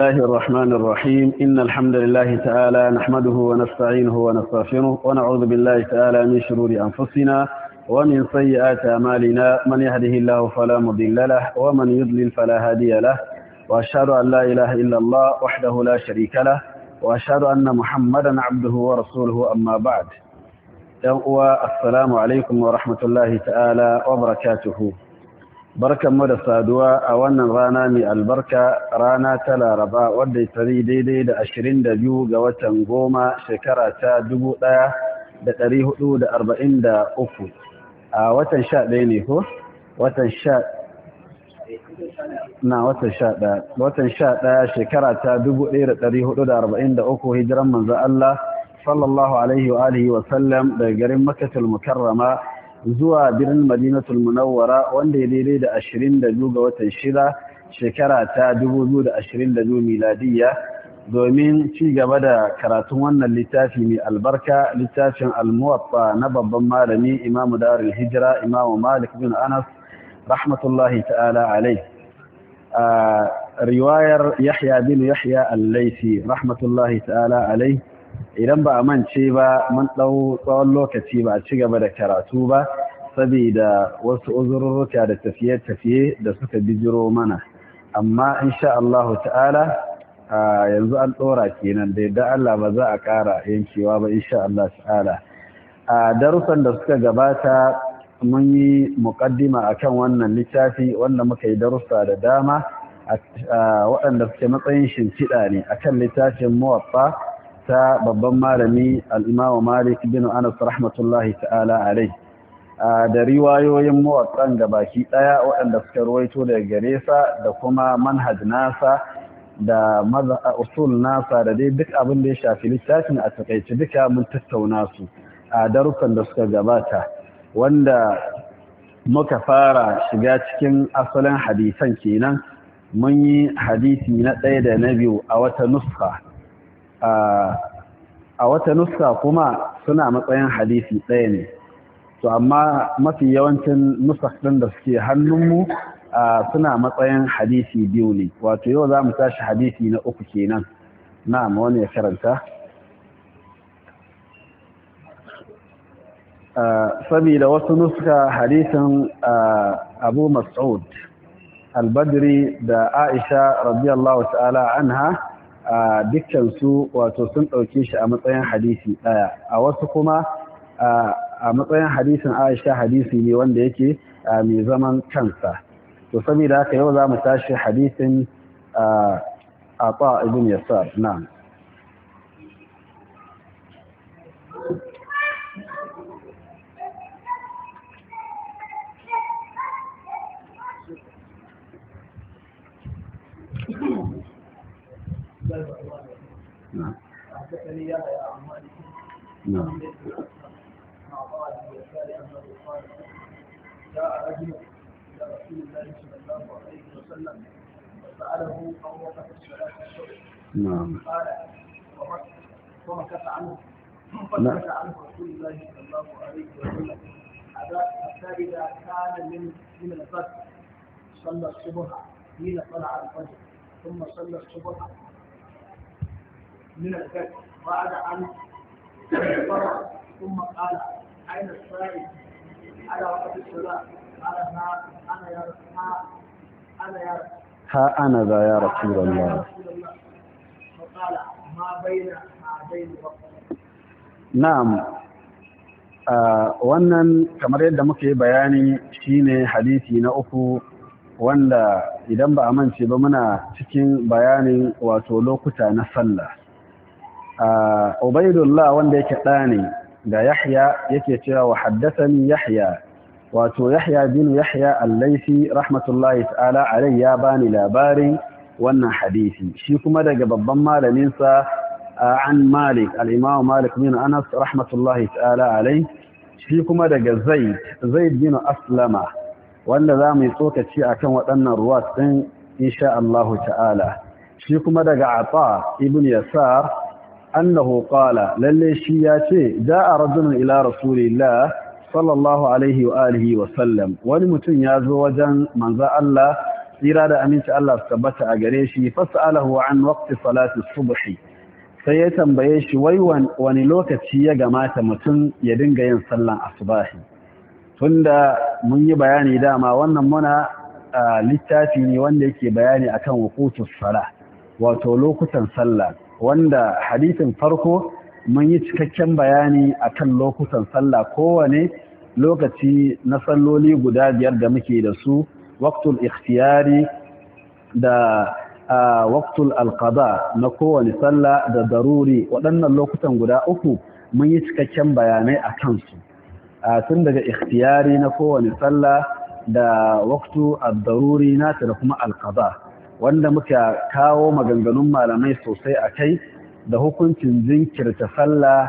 الله الرحمن الرحيم إن الحمد لله تعالى نحمده ونستعينه ونستغفره ونعوذ بالله تعالى من شرور أنفسنا ومن سيئات أعمالنا من يهده الله فلا مضل له ومن يضلل فلا هادي له وأشهد أن لا إله إلا الله وحده لا شريك له وأشهد أن محمدا عبده ورسوله أما بعد السلام عليكم ورحمة الله تعالى وبركاته barkan mu da saduwa a wannan rana mai albarka rana ta Laraba wadda ta daidai da 22 ga watan 10 shekara ta 1443 a watan 11 ne ko watan 11 shekara ta 1443 hijiran manzo Allah sallallahu alaihi wa alihi wa sallam daga garin Makkatul Mukarrama zuwa birnin Madinatul Munawwara wanda ya daidai da 22 ga watan 6 shekara ta 2022 miladiya domin ci gaba da karatun wannan littafi mai albarka littafin Al-Muwatta na babban malami Imam Darul Hijra Imam Malik bin Anas rahmatullahi ta'ala alayhi riwayar Yahya bin Yahya Al-Laythi rahmatullahi ta'ala alayhi idan ba a mance ba mun ɗau tsawon lokaci ba a ci gaba da karatu ba saboda wasu uzurruka da tafiye-tafiye da suka bijiro mana amma insha Allah ta'ala yanzu an ɗora kenan da yadda Allah ba za a ƙara yankewa ba insha Allah ta'ala a darussan da suka gabata mun yi muƙaddima akan wannan littafi wanda muka yi darussa da dama waɗanda suke matsayin shimfiɗa ne akan littafin Muwatta ta babban malami al'imamu Malik bin Anas rahmatullahi ta'ala alai da riwayoyin mawaƙan da baki ɗaya waɗanda suka ruwaito daga gare sa da kuma manhaj nasa da usul nasa da dai duk abin da ya shafi littafin a takaice duka mun tattauna su a darussan da suka gabata wanda muka fara shiga cikin asalin hadisan kenan mun yi hadisi na ɗaya da na biyu a wata nuska a wata nuska kuma suna matsayin hadisi ɗaya ne to amma mafi yawancin nusak ɗin da suke hannunmu suna matsayin hadisi biyu ne wato yau za mu tashi hadisi na uku kenan na'am wani ya karanta saboda wasu nuska hadisin Abu Mas'ud al-Badri da Aisha radiyallahu ta'ala anha dukkansu wato sun ɗauke shi a matsayin hadisi ɗaya a wasu kuma a matsayin hadisin Aisha hadisi ne wanda yake mai zaman kansa to saboda haka yau za mu tashi hadisin Ata ibn Yasar na'am نعم حدثني يا عن مالك نعم جاء رجل الى رسول الله صلى الله عليه وسلم وساله عن وقت الصلاه الصبح نعم قال ومكث عنه فسكت عنه رسول الله صلى الله عليه وسلم حتى اذا كان من الغد صلى الصبح حين طلع الفجر ثم صلى الصبح من الفجر بعد أن فرغ ثم قال أين السائل على وقت الصلاة قال أنا يا أنا ذا يا رسول الله فقال ما بين هذين الوقت نعم wannan kamar yadda muka yi bayani shine hadisi na uku wanda idan ba a mance ba muna cikin bayanin wato lokuta na sallah Ubaidullah wanda yake ɗani da Yahya yake cewa wa haddathani Yahya wato Yahya bin Yahya al-Laythi rahmatullahi ta'ala alayhi ya bani labarin wannan hadisi shi kuma daga babban malamin sa an Malik al-Imam Malik bin Anas rahmatullahi ta'ala alayhi shi kuma daga Zaid bin Aslama wanda zamu yi tsokaci akan waɗannan ruwat din insha Allah ta'ala shi kuma daga Ata ibn Yasar أنه قال للشي ياتي جاء رجل إلى رسول الله صلى الله عليه وآله وسلم ولمتن يازو وجن من ذا الله tsira da aminci Allah su tabbata a gare shi fas'alahu an waqti salati subh sai ya tambaye shi wai wani lokaci ya gamata mutum ya dinga yin sallan asubahi tunda mun yi bayani dama wannan muna littafi ne wanda yake bayani akan wuqutus salah wato lokutan sallah wanda hadisin farko mun yi cikakken bayani akan lokutan sallah kowane lokaci na salloli guda biyar da muke da su waqtul ikhtiyari da waqtul alqada na kowane sallah da daruri waɗannan lokutan guda uku mun yi cikakken bayanai akan su tun daga ikhtiyari na kowane sallah da waqtu ad-daruri nata da kuma alqada wanda muka kawo maganganun malamai sosai akai da hukuncin jinkirta sallah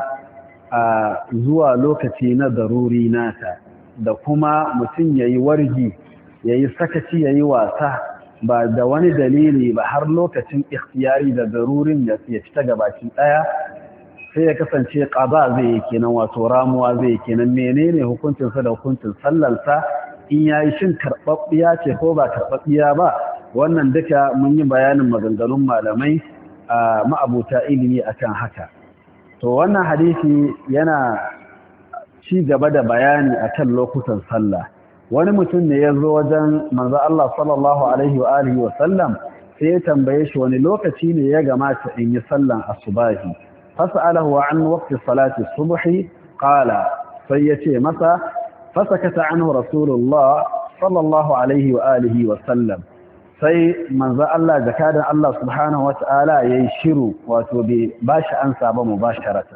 zuwa lokaci na daruri nata da kuma mutum yayi wargi yayi sakaci yayi wasa ba da wani dalili ba har lokacin ikhtiyari da darurin ya fita gabaki daya sai ya kasance qada zai yi kenan wato ramuwa zai yi kenan menene hukuncin sa da hukuncin sallarsa in yayi shin karbabbiya ce ko ba karbabbiya ba wannan duka mun yi bayanin maganganun malamai a ma'abuta ilimi akan haka to wannan hadisi yana ci gaba da bayani akan lokutan sallah wani mutum ne ya zo wajen manzo Allah sallallahu alaihi wa alihi wa sallam sai ya tambaye shi wani lokaci ne ya gamata in yi sallan asubahi fas'alahu an waqti salati subhi qala sai yace masa fasakata anhu rasulullah sallallahu alaihi wa alihi wa sallam sai manzo Allah zakadan Allah subhanahu wata'ala yayi shiru wato bai bashi ansa ba mubasharatan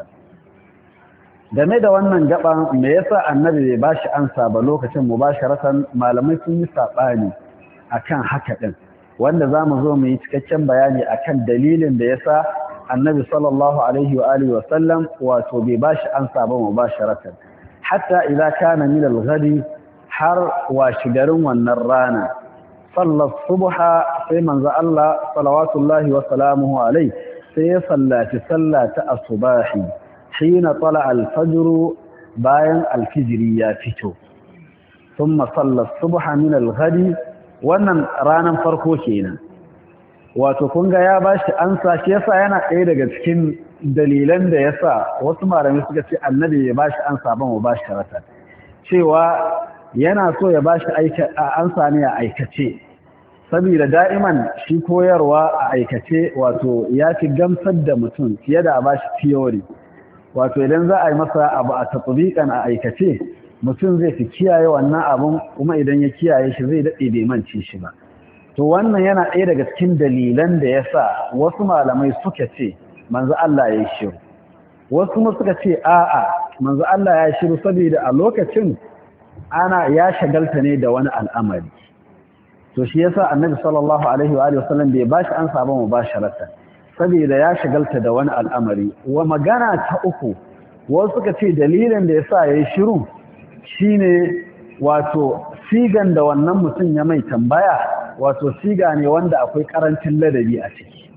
game da wannan gaban me yasa annabi bai bashi ansa ba lokacin mubasharatan malamai sun yi sabani akan haka din wanda zamu zo mu yi cikakken bayani akan dalilin da yasa annabi sallallahu alaihi wa alihi wa sallam wato bai bashi ansa ba mubasharatan hatta idza kana min al-ghadi har wa shigarin wannan rana sallar subha sai manzo Allah salawatullahi wa salamuhu alai sai ya sallaci sallata asubahi hina tala al-fajr bayan al-fijri ya fito thumma salla subha min al-ghadi wannan ranan farko kenan wato kun ga ya bashi ansa shi yasa yana ɗaya daga cikin dalilan da yasa wasu malamai suka ce annabi ya bashi ansa ba mu bashi sharata cewa yana so ya bashi ansa ne a aikace saboda da'iman shi koyarwa a aikace wato ya fi gamsar da mutum fiye da a bashi theory wato idan za a yi masa abu a tatbiqan a aikace mutum zai fi kiyaye wannan abun kuma idan ya kiyaye shi zai dade bai mance shi ba to wannan yana ɗaya daga cikin dalilan da yasa wasu malamai suka ce manzo Allah ya yi shiru wasu kuma suka ce a'a manzo Allah ya yi shiru saboda a lokacin ya shagalta ne da wani al'amari to shi yasa annabi sallallahu alaihi wa alihi wasallam bai bashi an saba mubasharatan saboda ya shagalta da wani al'amari wa magana ta uku wasu suka ce dalilin da yasa yayi shiru shine wato sigan da wannan mutum ya mai tambaya wato siga ne wanda akwai karancin ladabi a ciki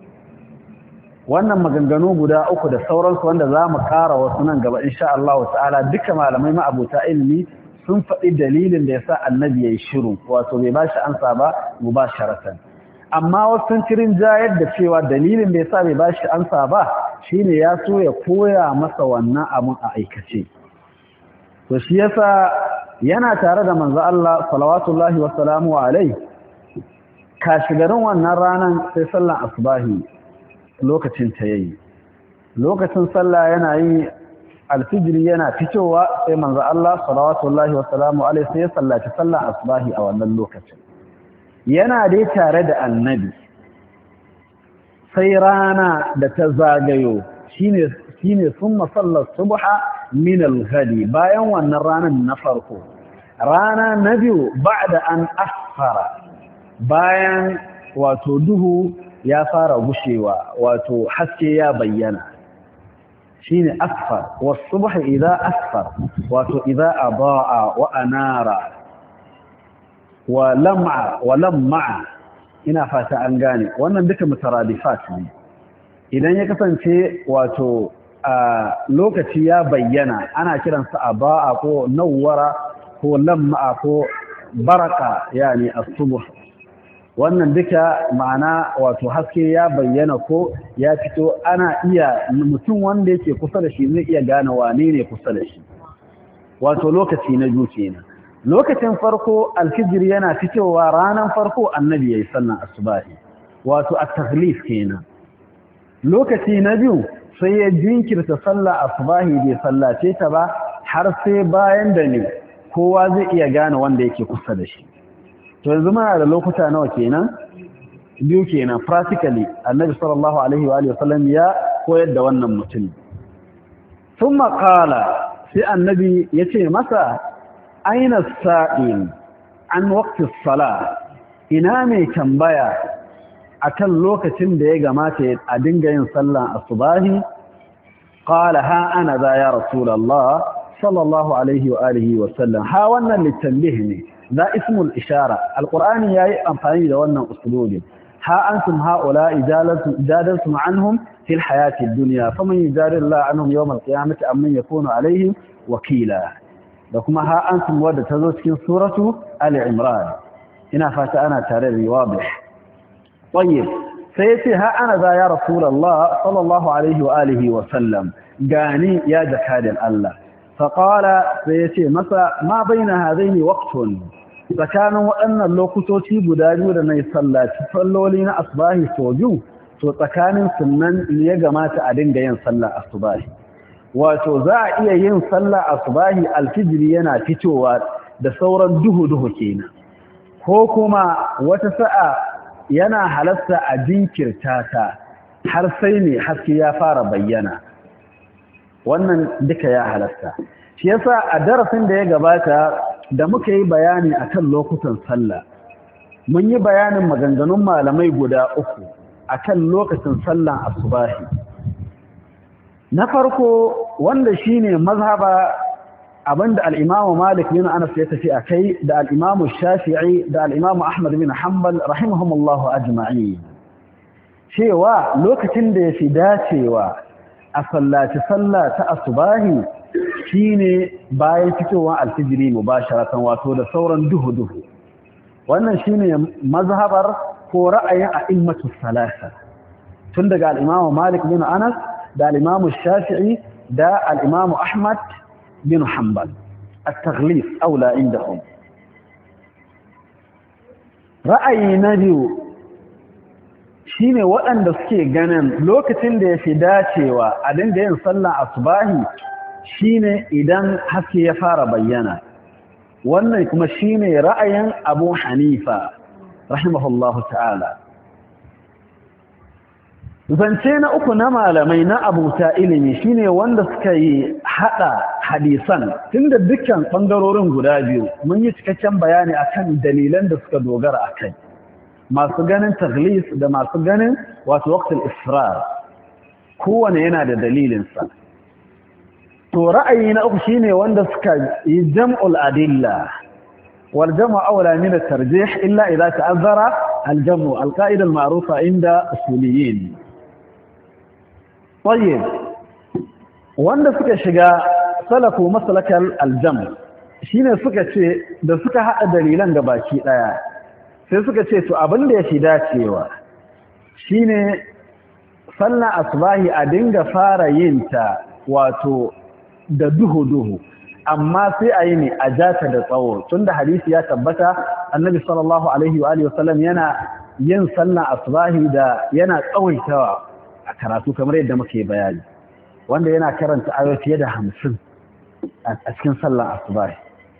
wannan maganganu guda uku da sauransu wanda zamu ƙara wasu nan gaba insha Allah ta'ala duka malamai ma'abuta ilimi sun faɗi dalilin da ya sa annabi ya yi shiru wato bai ba shi ansa ba mubasharatan amma wasu sun cirin jayar da cewa dalilin da ya sa bai ba shi ansa ba shine ya so ya koya masa wannan abun a aikace to shi yasa yana tare da manzo Allah salawatullahi wa salamu alai kashigarin wannan ranan sai sallan asbahi lokacin ta yayi lokacin sallah yana yi alfijiri yana fitowa sai manzo Allah salawatullahi wasalamu alaihi sai ya sallaci sallar asbahi a wannan lokacin yana dai tare da annabi sai rana da ta zagayo shine summa sallar subha min al-ghadi bayan wannan ranan na farko rana na biyu ba'da an asfara bayan wato duhu ya fara gushewa wato haske ya bayyana shine asfar was-subh idha asfar wato idha adaa wa anara wa lam'a ina fata an gane wannan duka mutaradifat ne idan ya kasance wato lokaci ya bayyana ana kiransa adaa ko nawwara ko lam'a ko baraka yani as-subh wannan duka ma'ana wato haske ya bayyana ko ya fito, ana iya mutum wanda yake kusa da shi zai iya gane wane ne kusa da shi. Wato lokaci na biyu kenan. Lokacin farko alfijir yana fitowa ranar farko annabi yayi sallan asubahi, wato at-taghlif kenan. Lokaci na biyu sai ya jinkirta sallar asubahi bai sallace ta ba har sai bayan da ne kowa zai iya gane wanda yake kusa da shi. To yanzu muna da lokuta nawa kenan? Biyu kenan. Practically annabi sallallahu alaihi wa sallam ya koyar da wannan mutum. Thumma qala, sai annabi yace masa, aina sa'il an waqti as-salah, ina mai tambaya akan lokacin da ya gamata a dinga yin sallan asubahi? Qala ha ana za ya rasulullah sallallahu alaihi wa alihi wa sallam. Ha wannan litanbih ne, ذا اسم الإشارة. القرآن يأي أنفاني لولنا أسلوب. ها أنتم هؤلاء جادلتم عنهم في الحياة الدنيا فمن يجادل الله عنهم يوم القيامة أم من يكون عليهم وكيلا. لكم ها أنتم ودى تذكر سورة آل عمران. هنا فاتأنا ترى واضح. طيب سيأتي ها أنا ذا يا رسول الله صلى الله عليه وآله وسلم قاني يا جكاد الله. فقال سيأتي ما بين هذين وقت فكانوا أن اللوكتوتي بداجو لنا يصلى تصلوا لنا أصباهي سوجو فكان سنن ليجمات أدين جين صلى أصباهي وتوزع ين صلى أصباهي الفجر ينا فتوات da sauran duhu kenan ko kuma wata sa'a yana halasta a jinkirta ta har sai ne haske ya fara bayyana. Wannan duka ya halasta. Shi yasa a darasin da ya gabata da muka yi bayani akan lokutan sallah, mun yi bayanin maganganun malamai guda uku akan lokacin sallan asubahi. Na farko wanda shine mazhaba abinda al-Imam Malik bin Anas ya tafi akai da al-Imam Shafi'i da al-Imam Ahmad bin Hanbal rahimahumullahu ajma'in, cewa lokacin da yafi dacewa a sallaci sallah ta asubahi shine bayan fitowa alfijiri mubasharatan, wato da sauran duhu. Wannan shine mazhabar ko ra'ayin a'immatus salasa tun daga al-Imam Malik bin Anas da al-Imam Shafi'i da al-Imam Ahmad bin Hanbal. At-taghlif aula indahum. Ra'ayi na biyu shine waɗanda suke ganin lokacin da ya fi dacewa a dinga yin sallah asubahi shine idan haske ya fara bayyana. Wannan kuma shine ra'ayin Abu Hanifa rahimahullahu ta'ala. Zance na uku na malamai na abuta ilimi shine wanda suka yi hada hadisan tunda dukkan bangarorin guda biyu mun yi cikakken bayani akan dalilan da suka dogara akai. Masu ganin taghlis da masu ganin wato waqtul israr kowane yana da dalilinsa. To ra'ayi na uku shine wanda suka yi jam'ul adilla wal jam'u awla min at-tarjih illa idha ta'azzara al-jam'u al-qa'ida al-ma'rufa inda usuliyin. Tayyib, wanda suka shiga salaku masalakal al-jam' shine suka ce da suka hada dalilan gabaki daya sai suka ce to abin da ya fi dacewa shine sallar asbahi a dinga fara yin ta wato da duhu amma sai a yi ne a jata da tsawo tunda hadisi ya tabbata annabi sallallahu alaihi wa alihi wasallam yana yin sallar asbahi da yana tsawaitawa a karatu kamar yadda muke bayani, wanda yana karanta ayoyi fiye da 50 a cikin sallar asbahi.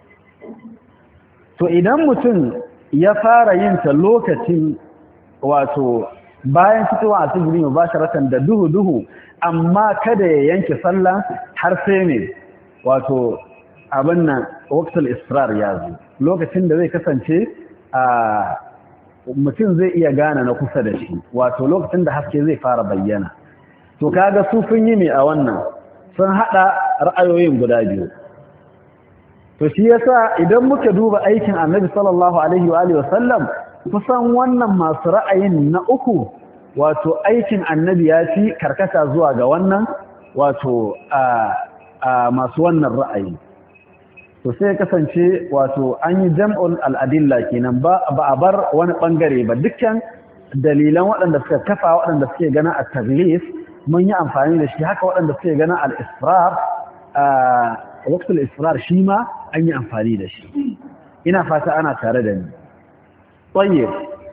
To idan mutum ya fara yin ta lokacin wato bayan fitowa a tijiri mubasharatan da duhu amma kada ya yanke sallah har sai ne wato abin nan waqtul israr ya zo, lokacin da zai kasance a mutum zai iya gane na kusa da shi, wato lokacin da haske zai fara bayyana. To kaga su sun yi ne a wannan sun hada ra'ayoyin guda biyu. To shi yasa idan muka duba aikin Annabi sallallahu alaihi wa alihi wasallam kusan wannan masu ra'ayin na uku wato aikin Annabi ya fi karkata zuwa ga wannan wato masu wannan ra'ayi. to sai kasance wato an yi jam'ul al'adilla kenan ba a bar wani bangare ba dukkan dalilan waɗanda suka kafa waɗanda suke gana a taglif mun yi amfani da shi haka waɗanda suke gana al-israr waqtul israr shi ma an yi amfani da shi ina fata ana tare da ni tayyib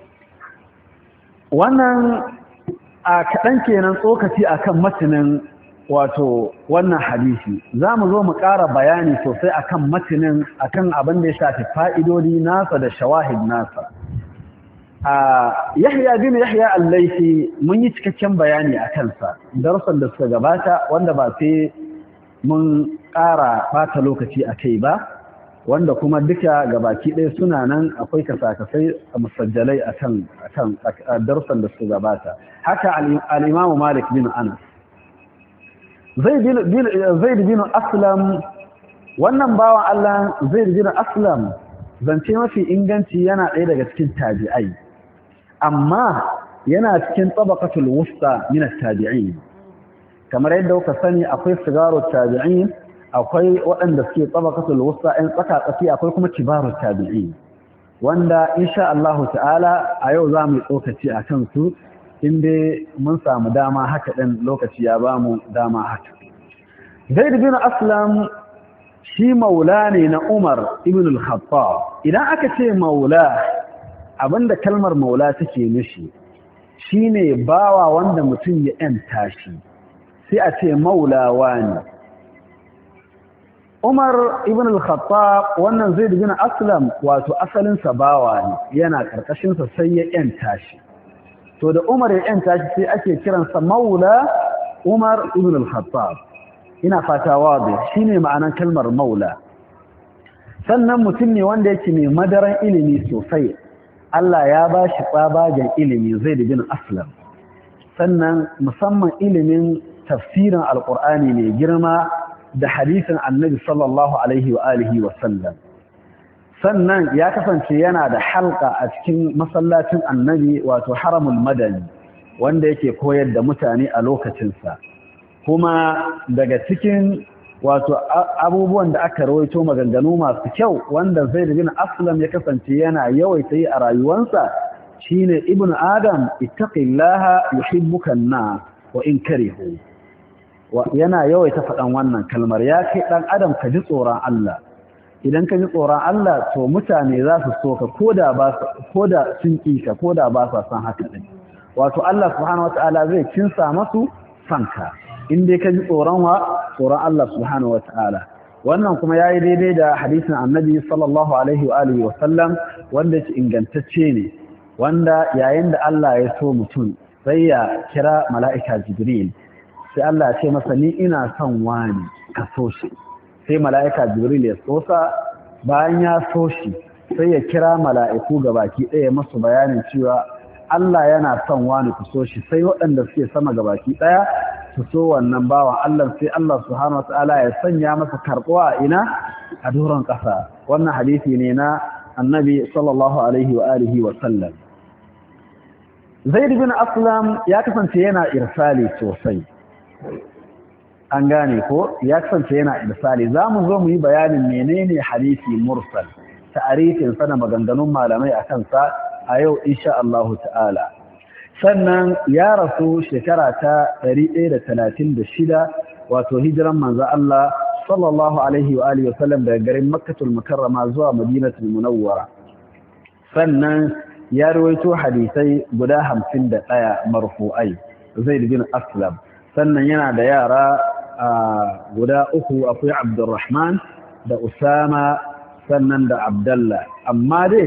wannan a kaɗan kenan tsokaci akan matanin wato wannan hadisi za mu zo mu ƙara bayani sosai akan matanin akan abin da ya shafi fa'idodi nasa da shawahid nasa Yahya bin Yahya al-Laythi mun yi cikakken bayani a kansa darussan da suka gabata wanda ba sai mun ƙara bata lokaci a kai ba wanda kuma duka gabaki ɗaya suna nan akwai kasakasai musajjalai akan darussan da suka gabata haka al-Imam Malik bin Anas Zaid bin Aslam wannan bawan Allah Zaid bin Aslam zance mafi inganci yana ɗaya daga cikin tabi'ai amma yana cikin tabaqatul wusta min at-tabi'in kamar yadda kuka sani akwai sigarut tabi'in akwai waɗanda suke tabaqatul wusta ɗan tsaka-tsaki akwai kuma kibarut tabi'in wanda insha Allah ta'ala a yau za mu yi tsokaci a kan su inda mun samu dama haka ɗin lokaci ya ba mu dama haka Zaid bin Aslam shi maula ne na Umar ibn al-Khattab idan aka ce maula abinda kalmar maula take nufi shine bawa wanda mutum ya yanta shi sai a ce maula wani Umar ibn al-Khattab wannan Zaid bin Aslam wato asalin sa bawa ne yana karkashin sa sai ya yanta shi to da Umar ya yanta shi sai ake kiransa maula Umar ibn al-Khattab ina fata wazi shine ma'anar kalmar maula sannan mutum ne wanda yake mai madaran ilimi sosai Allah ya ba shi tsabagen ilimi Zaid bin Aslam sannan musamman ilimin tafsirin alqur'ani ne girma da hadisin annabi sallallahu alaihi wa alihi wa sallam sannan ya kasance yana da halqa a cikin masallacin annabi wato haramul madani wanda yake koyar da mutane a lokacinsa kuma daga cikin wato abubuwan da aka rawaito maganganu masu kyau wanda Zaid bin Aslam ya kasance yana yawaita yi a rayuwarsa shine ibnu adam ittaqillaha yuhibbuka an-nas wa in karihu yana yawaita faɗan wannan kalmar ya kai ɗan adam ka ji tsoron Allah idan ka ji tsoron Allah to mutane za su so ka koda sun ƙi ka koda ba sa san haka ɗin wato Allah subhanahu wata'ala zai kinsa masu sanka in dai ka ji tsoron Allah subhanahu wata'ala wannan kuma yayi daidai da hadisin annabi sallallahu alaihi wa alihi wa sallam wanda yake ingantacce ne wanda yayin da Allah ya so mutum sai ya kira mala'ika Jibril sai Allah ya ce masa ni ina son wani ka so shi sai mala'ika Jibril ya sosa bayan ya so shi sai ya kira mala'iku gabaki ɗaya masu bayanin cewa Allah yana son wani ku so shi sai waɗanda suke sama gabaki ɗaya su so wannan bawan Allah sai Allah subhanahu wataala ya sanya masa karɓuwa ina a doron ƙasa wannan hadisi ne na annabi sallallahu alaihi wa alihi wa sallam Zaid bin Aslam ya kasance yana irsali sosai an gane ko ya kasance yana irsali zamu zo mu yi bayanin menene hadisi mursal ta'arifin sa da maganganun malamai akan sa a yau insha Allah ta'ala sannan ya rasu shekara ta 136 wato hijiran manzo Allah sallallahu alaihi wa alihi wasallam daga garin Makkatul Mukarrama zuwa Madinatul Munawwara sannan ya rawaito hadisai guda 51 marfu'ai Zaid bin Aslam sannan yana da yara guda uku akwai Abdurrahman da Usama sannan da Abdullah amma dai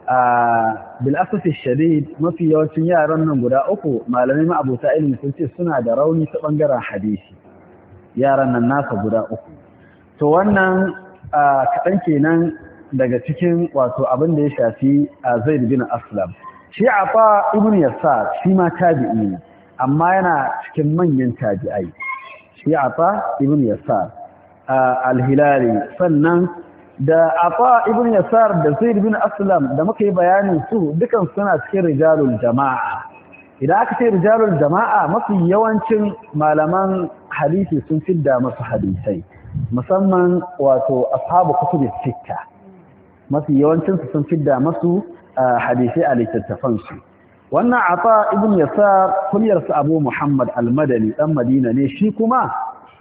bil asafi shadid mafi yawancin yaran nan guda uku malamai ma abota ilimi sun ce suna da rauni ta bangaren hadisi yaran nan nasa guda uku to wannan kaɗan kenan daga cikin wato abin da ya shafi Zaid bin Aslam shi Afa ibn Yasar shi ma tabi'i ne amma yana cikin manyan tabi'ai shi Afa ibn Yasar al-Hilali sannan da Afa ibn Yasar da Zaid bin Aslam da muka yi bayanin su dukan suna cikin rijalul jama'a idan aka ce rijalul jama'a mafi yawancin malaman hadisi sun fidda masu hadisai musamman wato ashabu kutubis sitta mafi yawancin su sun fidda masu hadisi a littattafan su wannan Ata ibn Yasar kunyar sa Abu Muhammad al-Madani dan Madina ne shi kuma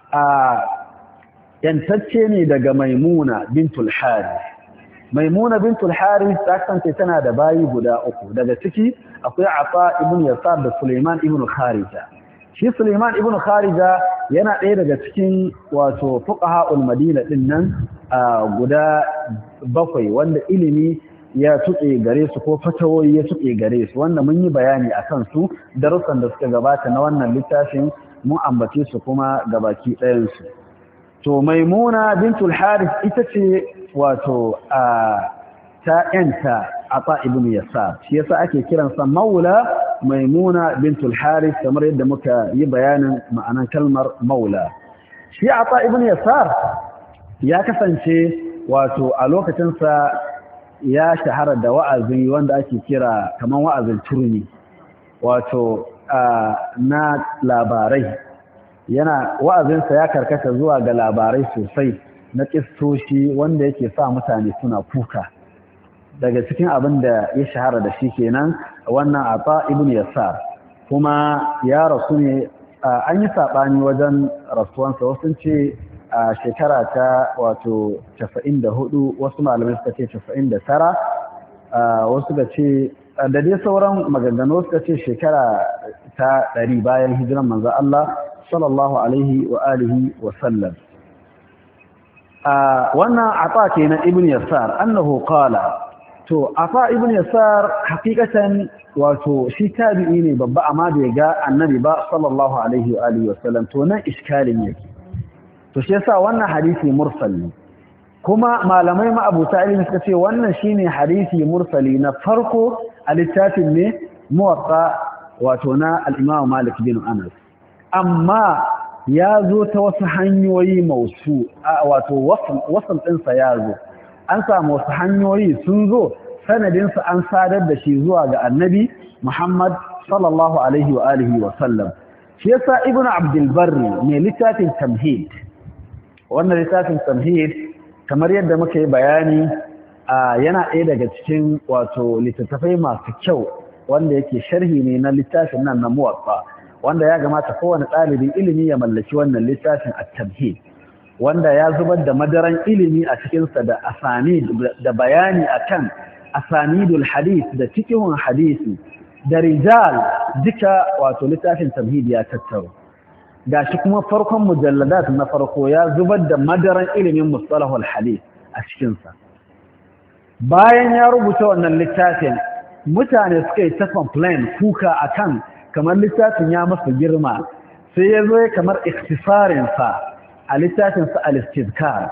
yantacce ne daga Maimuna bintul Harith. Maimuna bintul Harith ta kasance tana da bayi guda uku, daga ciki akwai Ata ibn Yasar da Sulaiman ibn Kharija. Shi Sulaiman ibn Kharija yana ɗaya daga cikin wato fuqaha'ul Madina din nan guda bakwai wanda ilimi ya tuke gare su ko fatawoyi ya tuke gare su, wanda mun yi bayani akan su darussan da suka gabata na wannan littafin mun ambace su kuma gabaki ɗayan su. To Maimuna bintul Harith ita ce wato ta yanta Ata ibn Yasar, shi yasa ake kiransa Maula Maimuna bintul Harith kamar yadda muka yi bayanin ma'anan kalmar Maula. Shi Ata ibn Yasar ya kasance wato a lokacinsa ya shahara da wa'azi wanda ake kira kamar wa'azin turmi, wato na labarai. Yana wa'azinsa ya karkata zuwa ga labarai sosai na kistoshi wanda yake sa mutane suna kuka. Daga cikin abin da ya shahara da shi kenan wannan Ata ibn Yasar, kuma ya rasu ne an yi saɓani wajen rasuwansa, wasu ce a shekara ta wato 94, wasu malamai suka ce 99, wasu ga ce da dai sauran maganganu suka ce shekara ta 100 bayan hijiran manzo Allah sallallahu alaihi wa alihi wa sallam. Wannan Ata kenan ibn Yasar annahu qala, to Ata ibn Yasar hakikatan wato shi tabi'i ne babba amma bai ga annabi ba sallallahu alaihi wa alihi wa sallam, to nan iskalin yake. To shi yasa wannan hadisi mursal ne, kuma malamai ma'abuta ilimi suka ce wannan shine hadisi mursali na farko a littafin ne Muwatta wato na al-Imam Malik bin Anas, amma ya zo ta wasu hanyoyi wato wasal ɗinsa ya zo, an samu wasu hanyoyi sun zo sanadinsa an sadar da shi zuwa ga annabi Muhammad sallallahu alaihi wa alihi wa sallam. Shi yasa Ibn Abdul Barri ne littafin Tamhid, wannan littafin Tamhid kamar yadda muka yi bayani yana ɗaya daga cikin wato littattafai masu kyau wanda yake sharhi ne na littafin nan na Muwatta, wanda ya gamata kowane ɗalibin ilimi ya mallaki wannan littafin at-Tamhid, wanda ya zubar da madaran ilimi a cikinsa da asanid da bayani akan asanidul hadith da fiqhun hadisi da rijal, duka wato littafin Tamhid ya tattaro. Gashi kuma farkon mujalladat na farko ya zubar da madaran ilimin mustalahul hadith a cikinsa. Bayan ya rubuta wannan littafin, mutane suka yi ta complain kuka akan kamar littafin ya masa girma, sai ya zo kamar ikhtisarinsa a littafinsa al-Istizkar,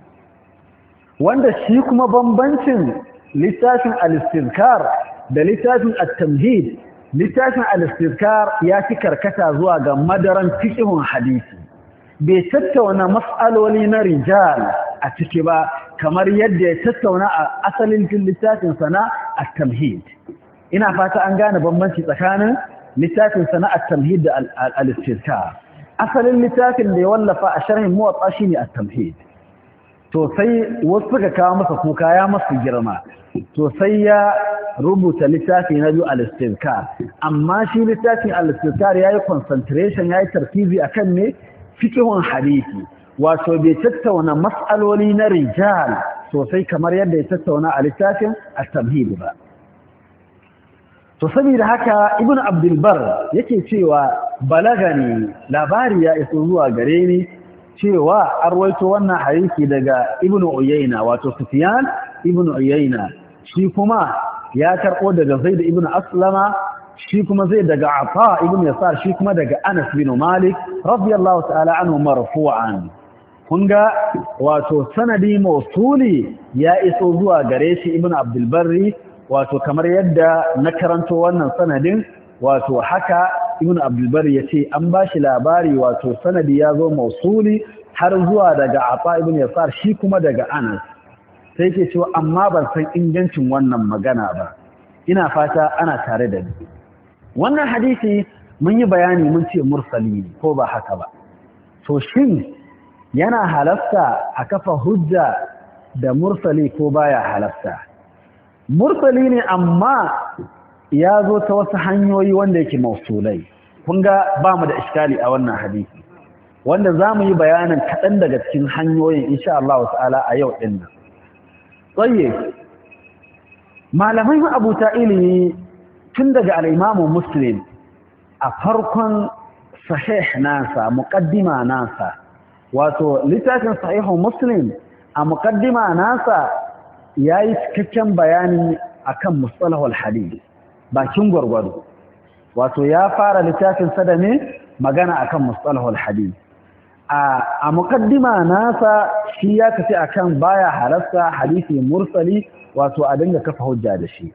wanda shi kuma bambancin littafin al-Istizkar da littafin at-Tamhid, littafin al-Istizkar ya fi karkata zuwa ga madaran fiqhun hadisi, bai tattauna mas'aloli na rijal a ciki ba kamar yadda ya tattauna a asalin littafin sana at-Tamhid. Ina fata an gane bambanci tsakanin littafin sana'ar tamhid da al-Istizkar. Asalin littafin da ya wallafa a sharhin Muwatta shine at-Tamhid. To sai wasu suka kawo masa kuka ya masa girma, to sai ya rubuta littafi na biyu al-Istizkar, amma shi littafin al-Istizkar yayi concentration, yayi tarkizi akan ne fiqhun hadisi, wato bai tattauna mas'aloli na rijal sosai kamar yadda ya tattauna a littafin at-Tamhid ba. To saboda haka Ibn Abdul Barr yake cewa balagani, labari ya iso zuwa gare ni cewa arwaito wannan hadisi daga Ibn Uyayna, wato Sufyan Ibn Uyayna, shi kuma ya karbo daga Zaid ibn Aslama, shi kuma zai daga Ata ibn Yasar, shi kuma daga Anas bin Malik radiyallahu ta'ala anhu marfu'an. Kunga wato sanadi mausuli ya iso zuwa gare shi Ibn Abdul Barri, wato kamar yadda na karanto wannan sanadin, wato haka Ibn Abdul Barri yace an bashi labari, wato sanadi ya zo mausuli har zuwa daga Ata ibn Yasar, shi kuma daga Anas. Sai yake cewa amma ban san ingancin wannan magana ba, ina fata ana tare da ni. Wannan hadisi mun yi bayani mun ce mursali ne ko ba haka ba. To shin yana halasta a kafa hujja da mursali ko baya halasta. Mursali ne amma ya zo ta wasu hanyoyi wanda yake mausulai. Kun ga ba mu da iskali a wannan hadisi wanda za mu yi bayanin kaɗan daga cikin hanyoyin insha Allah ta'ala a yau ɗin nan. Tsaye, malamai ma'abuta ilimi tun daga al'imamu Muslim a farkon sahih nasa, muƙaddima nasa, wato littafin sahihu Muslim a muƙaddima nasa ya yi cikakken bayani akan mustalahul hadith bakin gwargwado. Wato ya fara littafinsa da ne magana akan mustalahul hadith. A mukaddima nasa shi ya tafi akan baya halasta hadisi mursali wato a dinga kafa hujja da shi.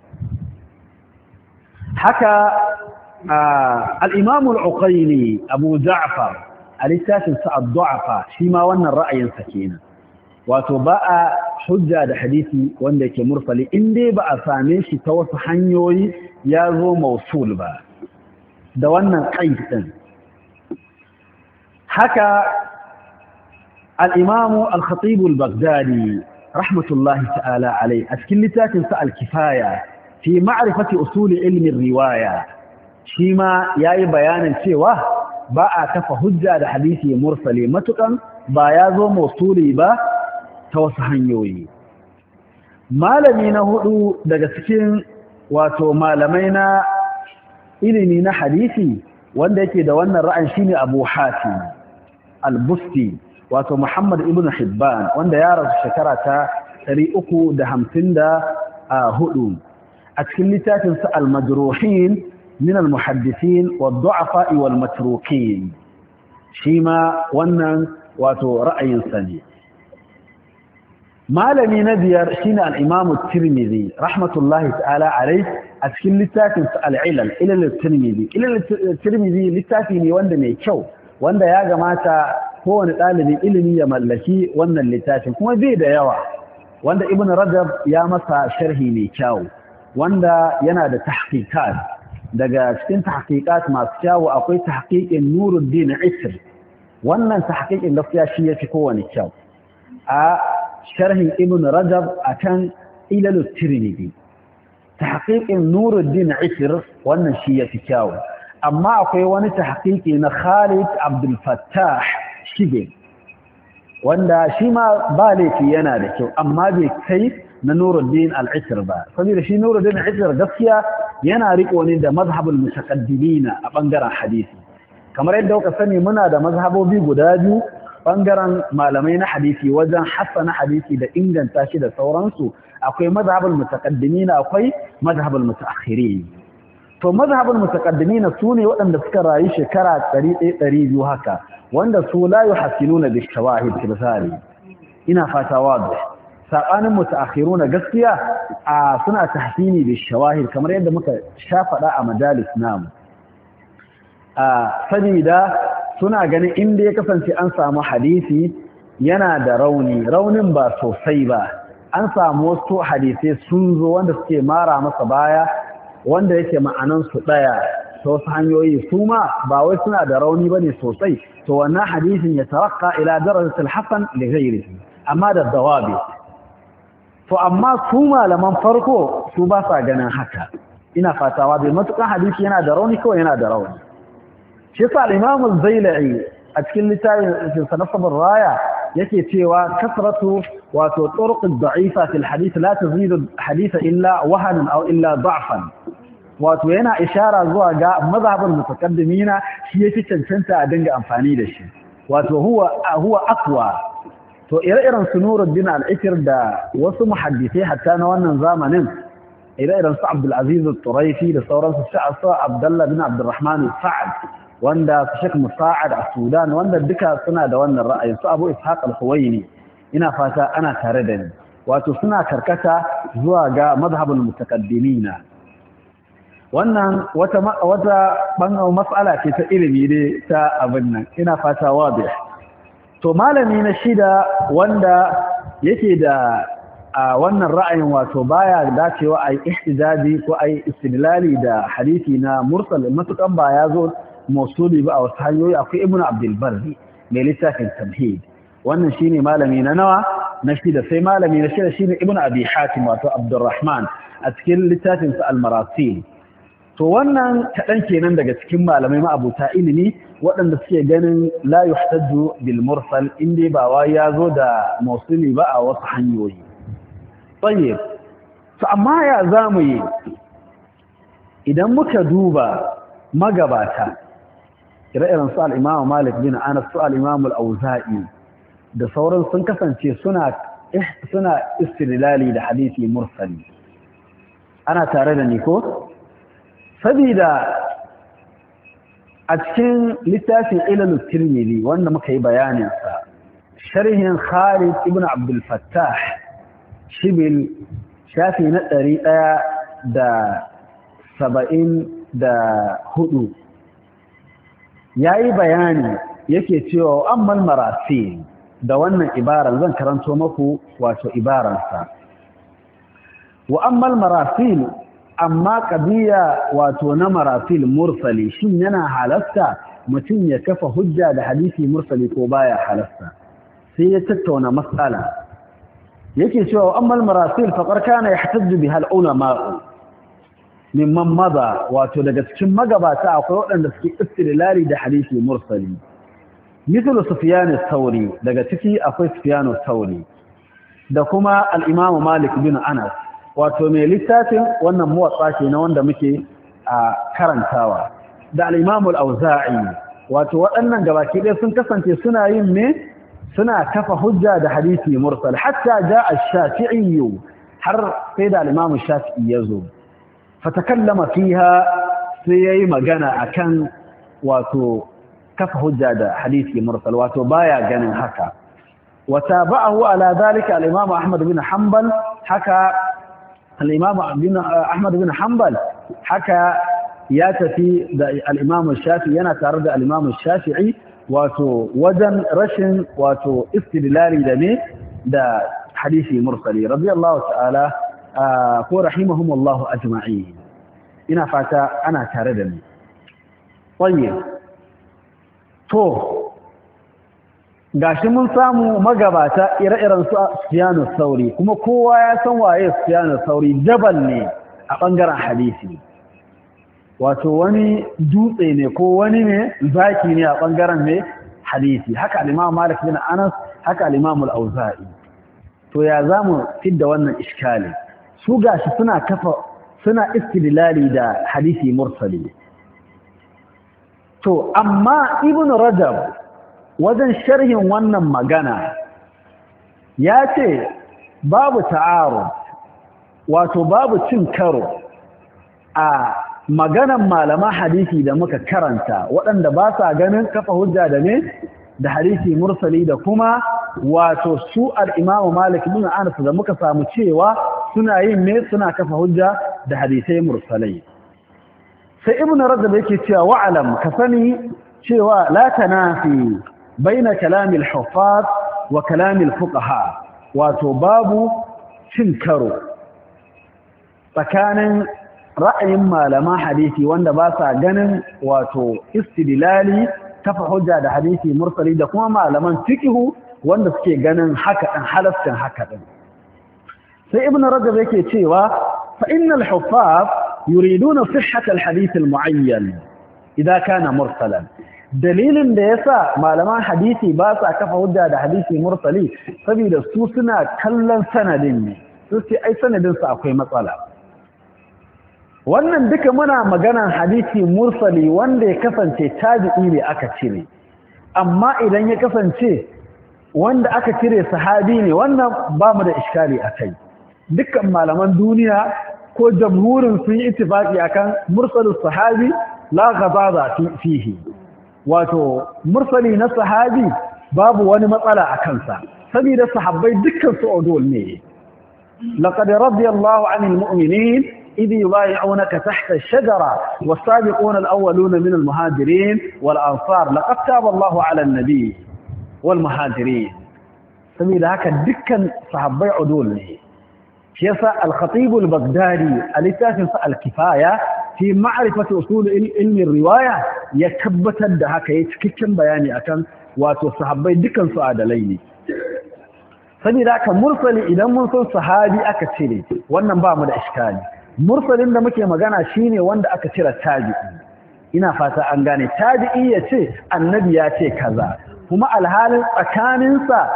Haka al-Imam al-Uqayli Abu Ja'far a littafinsa ad-Du'afa shi ma wannan ra'ayinsa kenan. Wato ba a hujja da hadisi wanda yake mursali in dai ba a same shi ta wasu hanyoyi ya zo mausul ba da wannan qaid din. Haka al-Imam al-Khatib al-Baghdadi rahmatullahi ta'ala alayhi a cikin littafinsa al-Kifaya fi ma'rifati usul ilmi riwaya shi ma yayi bayanin cewa ba a kafa hujja da hadisi mursali matukan ba ya zo mausuli ba ta wasu hanyoyi. Malami na hudu daga cikin wato malamai na ilimi na hadisi wanda yake da wannan ra'ayin shine Abu Hatim al-Busti wato Muhammad ibn Hibban wanda ya rasu shekara ta 354 a cikin littafin sa al-Majruhin min al-Muhaddithin wad-Du'afa wal-Matrukin shi ma wannan wato ra'ayin sa ne. Malami na biyar shine al-Imam at-Tirmidhi rahmatullahi ta'ala alayhi a cikin littafin sa al-Ilal Ilal at-Tirmidhi. Ilal at-Tirmidhi littafi ne wanda mai kyau wanda ya gamata kowane ɗalibin ilimi ya mallaki wannan littafin kuma bai da yawa wanda Ibn Rajab ya masa sharhi mai kyau wanda yana da tahqiqat. Daga cikin tahqiqat masu kyau akwai tahqiqin Nuruddin Isr. Wannan tahqiqin gaskiya shi yafi kowane kyau a sharhin Ibn Rajab akan Ilal at-Tirmidhi. Tahqiqin Nuruddin Isr wannan shi yafi kyau. Amma akwai wani tahqiqi na Khalid Abdul Fattah Shige wanda shi ma ba laifi yana da kyau amma bai kai na Nuruddin al-Isr ba saboda shi Nuruddin al-Isr gaskiya yana riko ne da mazhabul mutaqaddimin a bangaren hadisi. Kamar yadda kuka sani muna da mazhabobi guda biyu bangaren malamai na hadisi wajen hassana hadisi da inganta shi da sauransu. Akwai mazhabul mutaqaddimin akwai mazhabul mutaakhirin. To mazhabul mutaqaddimin sune waɗanda suka rayu shekara 100-200 haka wanda su la yuhassinuna bi shawahid tilsari. Ina fata wazi sabanin mutaakhiruna gaskiya suna tahsini bi shawahid kamar yadda muka sha faɗa a majalis namu. Sabida suna ganin inda ya kasance an samu hadisi yana da raunin ba sosai ba, an samu wasu hadisai sun zo wanda suke mara masa baya wanda yake ma'anansu ɗaya ta wasu hanyoyi su ma ba wai suna da rauni ba ne sosai, to wannan hadisin ya tarakka ila darajatul hasan li ghairihi amma da dawabi. To amma su malaman farko su ba sa ganin haka. Ina fatawa bai matukan hadisi yana da rauni kawai yana da rauni. Shi yasa al-Imam al-Zailai a cikin littafin sa Nasab ar-Raya yake cewa kasratu wato turuq ad-da'ifa fi al-hadith la tazidu al-hadith illa wahanan aw illa da'fan. Wato yana ishara zuwa ga mazhabin mutaqaddimina shi yafi cancanta a dinga amfani da shi. Wato huwa aqwa. To ire-iren su Nuruddin al-Isr da wasu muhaddisai hatta na wannan zamanin ire-iren su Abdul Aziz al-Turaifi da sauransu su Abdullah bin Abdurrahman al-Sa'd wanda su Sheikh Musa'ad a Sudan wanda duka suna da wannan ra'ayin su Abu Ishaq al-Huwaini. Ina fata ana tare da ni. Wato suna karkata zuwa ga mazhabul mutaqaddimina. Wannan wata bangaren mas'ala ce ta ilimi ne ta abin nan. Ina fata wadih. To malami na shida wanda yake da wannan ra'ayin wato baya dacewa ai ihtijaji ko ai istidlali da hadisi na mursal matukan ba ya zo mausuli ba a wasu hanyoyi. Akwai Ibn Abdul Barri mai littafin Tamhid wannan shine malami na nawa na shida. Sai malami na shida shine ibnu abi hatim wato abdurrahman a cikin littafin sa al-marasil. To wannan kaɗan kenan daga cikin malamai ma'abuta ilimi waɗanda suke ganin la yuhtaju bil mursal inda ba wai ya zo da mausuli ba a wasu hanyoyi. Tayyib, to amma ya zamu yi idan muka duba magabata ire-iren su al-Imam Malik bin Anas, su al-Imam al-Auza'i da sauran sun kasance suna istidlali da hadisi mursali. Ana tare da ni ko? Sabida a cikin littafin Ilal Tirmidhi wanda muka yi bayaninsa, sharhin Khalid ibn Abdul Fattah Shibil shafi na 174 yayi bayani yake cewa ammal marasil da wannan ibaran zan karanto maku wato ibaransa. Wa ammal marasil, amma qadiya wato na marasil mursali shin yana halasta mutum ya kafa hujja da hadisi mursali ko baya halasta? Sai ya tattauna mas'ala yake cewa ammal marasil faqad kana yahtaju biha al-ulama mimman madha, wato daga cikin magabata akwai waɗanda suke istidlali da hadisi mursali, mithlu Sufyan ath-Thawri, daga ciki akwai Sufyan ath-Thawri da kuma al-Imam Malik bin Anas, wato mai littafin wannan muwatsa ke na wanda muke a karantawa, da al-Imam al-Auza'i, wato waɗannan gabaki ɗaya sun kasance suna yin me, suna kafa hujja da hadisi mursal, hatta ja ash-Shafi'i, har sai da al-Imam Shafi'i yazo fatakallama fiha, sai yayi magana akan wato kafa hujja da hadisi mursal, wato baya ganin haka. Wa tabahu ala dhalika al-Imam Ahmad bin Hanbal, haka الإمام أحمد بن حنبل حكى ياتي الإمام الشافعي أنا تعرض الإمام الشافعي واتو وزن رشن واتو استدلالي دني دا حديثي مرسلي رضي الله تعالى ورحمهم الله أجمعين. إنا فاتا أنا تعرضني. طيب gashi mun samu magabata ire-iren su Sufyan ath-Thawri, kuma kowa ya san waye Sufyan ath-Thawri, jabal ne a bangaren hadisi, wato wani dutse ne ko wani ne zaki ne a bangaren ne hadisi. Haka al-Imam Malik bin Anas, haka al-Imam al-Auza'i. To ya zamu fidda wannan iskali? Su gashi suna istidlali da hadisi mursali. To amma Ibn Rajab wajen sharhin wannan magana ya ce babu ta'arud, wato babu cin karo a maganan malaman hadisi da muka karanta waɗanda ba sa ganin kafa hujja da ne da hadisi mursali, da kuma wato su al-Imam Malik bin Anas da muka samu cewa suna yin ne, suna kafa hujja da hadisai mursalai. Sai Ibn Rajab yake cewa wa'alam, ka sani cewa la tanafi بين كلام الحفاظ وكلام الفقهاء، wato babu cin karo tsakanin ra'ayin malaman hadisi wanda ba sa ganin wato istidlali kafa hujja da hadisi mursali, da kuma malaman fiqhu wanda suke ganin haka dan halaccin haka din. Sai Ibn Rajab yake cewa fa innal huffaz yuriduna sihhat al-hadith al-mu'ayyan idha kana mursalan. Dalilin da yasa malaman hadisi ba sa kafa hujja da hadisi mursali saboda su suna kallon sanadin ne, su ce ai sanadin sa akwai matsala. Wannan duka muna maganan hadisi mursali wanda ya kasance tabi'i ne aka cire, amma idan ya kasance wanda aka cire sahabi ne, wannan ba mu da iskali akai. Dukkan malaman duniya ko jamhurin sun yi ittifaqi akan mursalus sahabi la ghadaba fihi, wato mursali na sahabi babu wani matsala a kansa saboda sahabbai dukkan su udul ne. laqad radiyallahu 'anil mu'minin idh yubay'unaka tahta ash-shajara was-sabiquna al-awwaluna min al-muhajirin wal-ansar laqad taba Allahu 'ala an-nabiy wal-muhajirin. saboda haka dukkan sahabbai udul ne. shi yasa al-khatib al-baghdadi al-littafin sa al-kifaya fi ma'rifati usul ilmi riwaya ya tabbatar da haka, yayi cikakken bayani akan wato sahabbai dukan su adalai ne. saboda haka mursali idan mun san sahabi aka cire wannan ba mu da iskali. Mursalin da muke magana shine wanda aka cire tabi'i. Ina fata an gane, tabi'i ya ce annabi ya ce kaza kuma alhalin tsakaninsa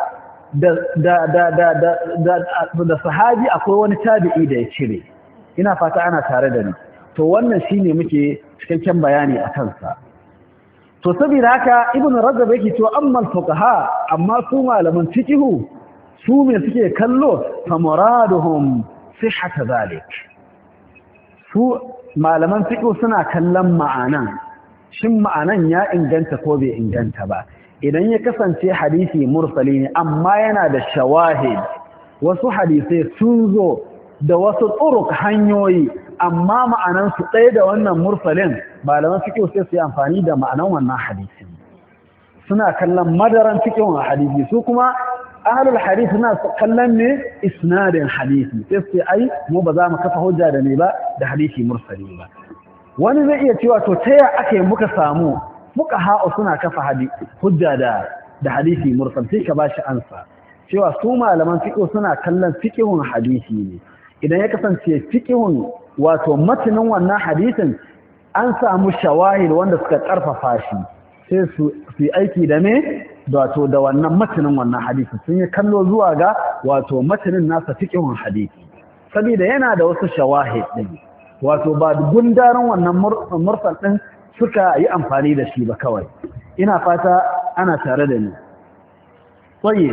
da sahabi akwai wani tabi'i da ya cire. Ina fata ana tare da ni. To wannan shine muke cikakken bayani a kansa. To saboda haka ibn Rajab yake cewa ammal fuqaha, amma su malaman fiqhu su me suke kallo, fa muraduhum sihhat zalik. Su malaman fiqhu suna kallon ma'anan, shin ma'anan ya inganta ko bai inganta ba. Idan ya kasance hadisi mursali ne amma yana da shawahid, wasu hadisai sun zo da wasu turuk hanyoyi amma ma'anansu ɗaya da wannan mursalin, malaman fiqh sai su yi amfani da ma'anan wannan hadisi. Suna kallon madaran fiqhun hadisi, su kuma ahlul hadisi suna kallon ne isnadin hadisi, sai su ai mu ba za mu kafa hujja da ne ba da hadisi mursali ba. Wani zai iya cewa to ta ya ake muka samu fuqaha suna kafa hujja da hadisi mursal, sai ka bashi ansa cewa su malaman fiqh suna kallon fiqhun hadisi ne. Idan ya kasance fiqhun wato matanin wannan hadisin an samu shawahid wanda suka karfafa shi, sai su yi aiki da ne wato da wannan matanin wannan hadisi, sun yi kallo zuwa ga wato matanin nasa fiqhun hadisi, saboda yana da wasu shawahid din, wato ba gundarin wannan mursal din suka yi amfani da shi ba kawai. Ina fata ana tare da ni. Tsaye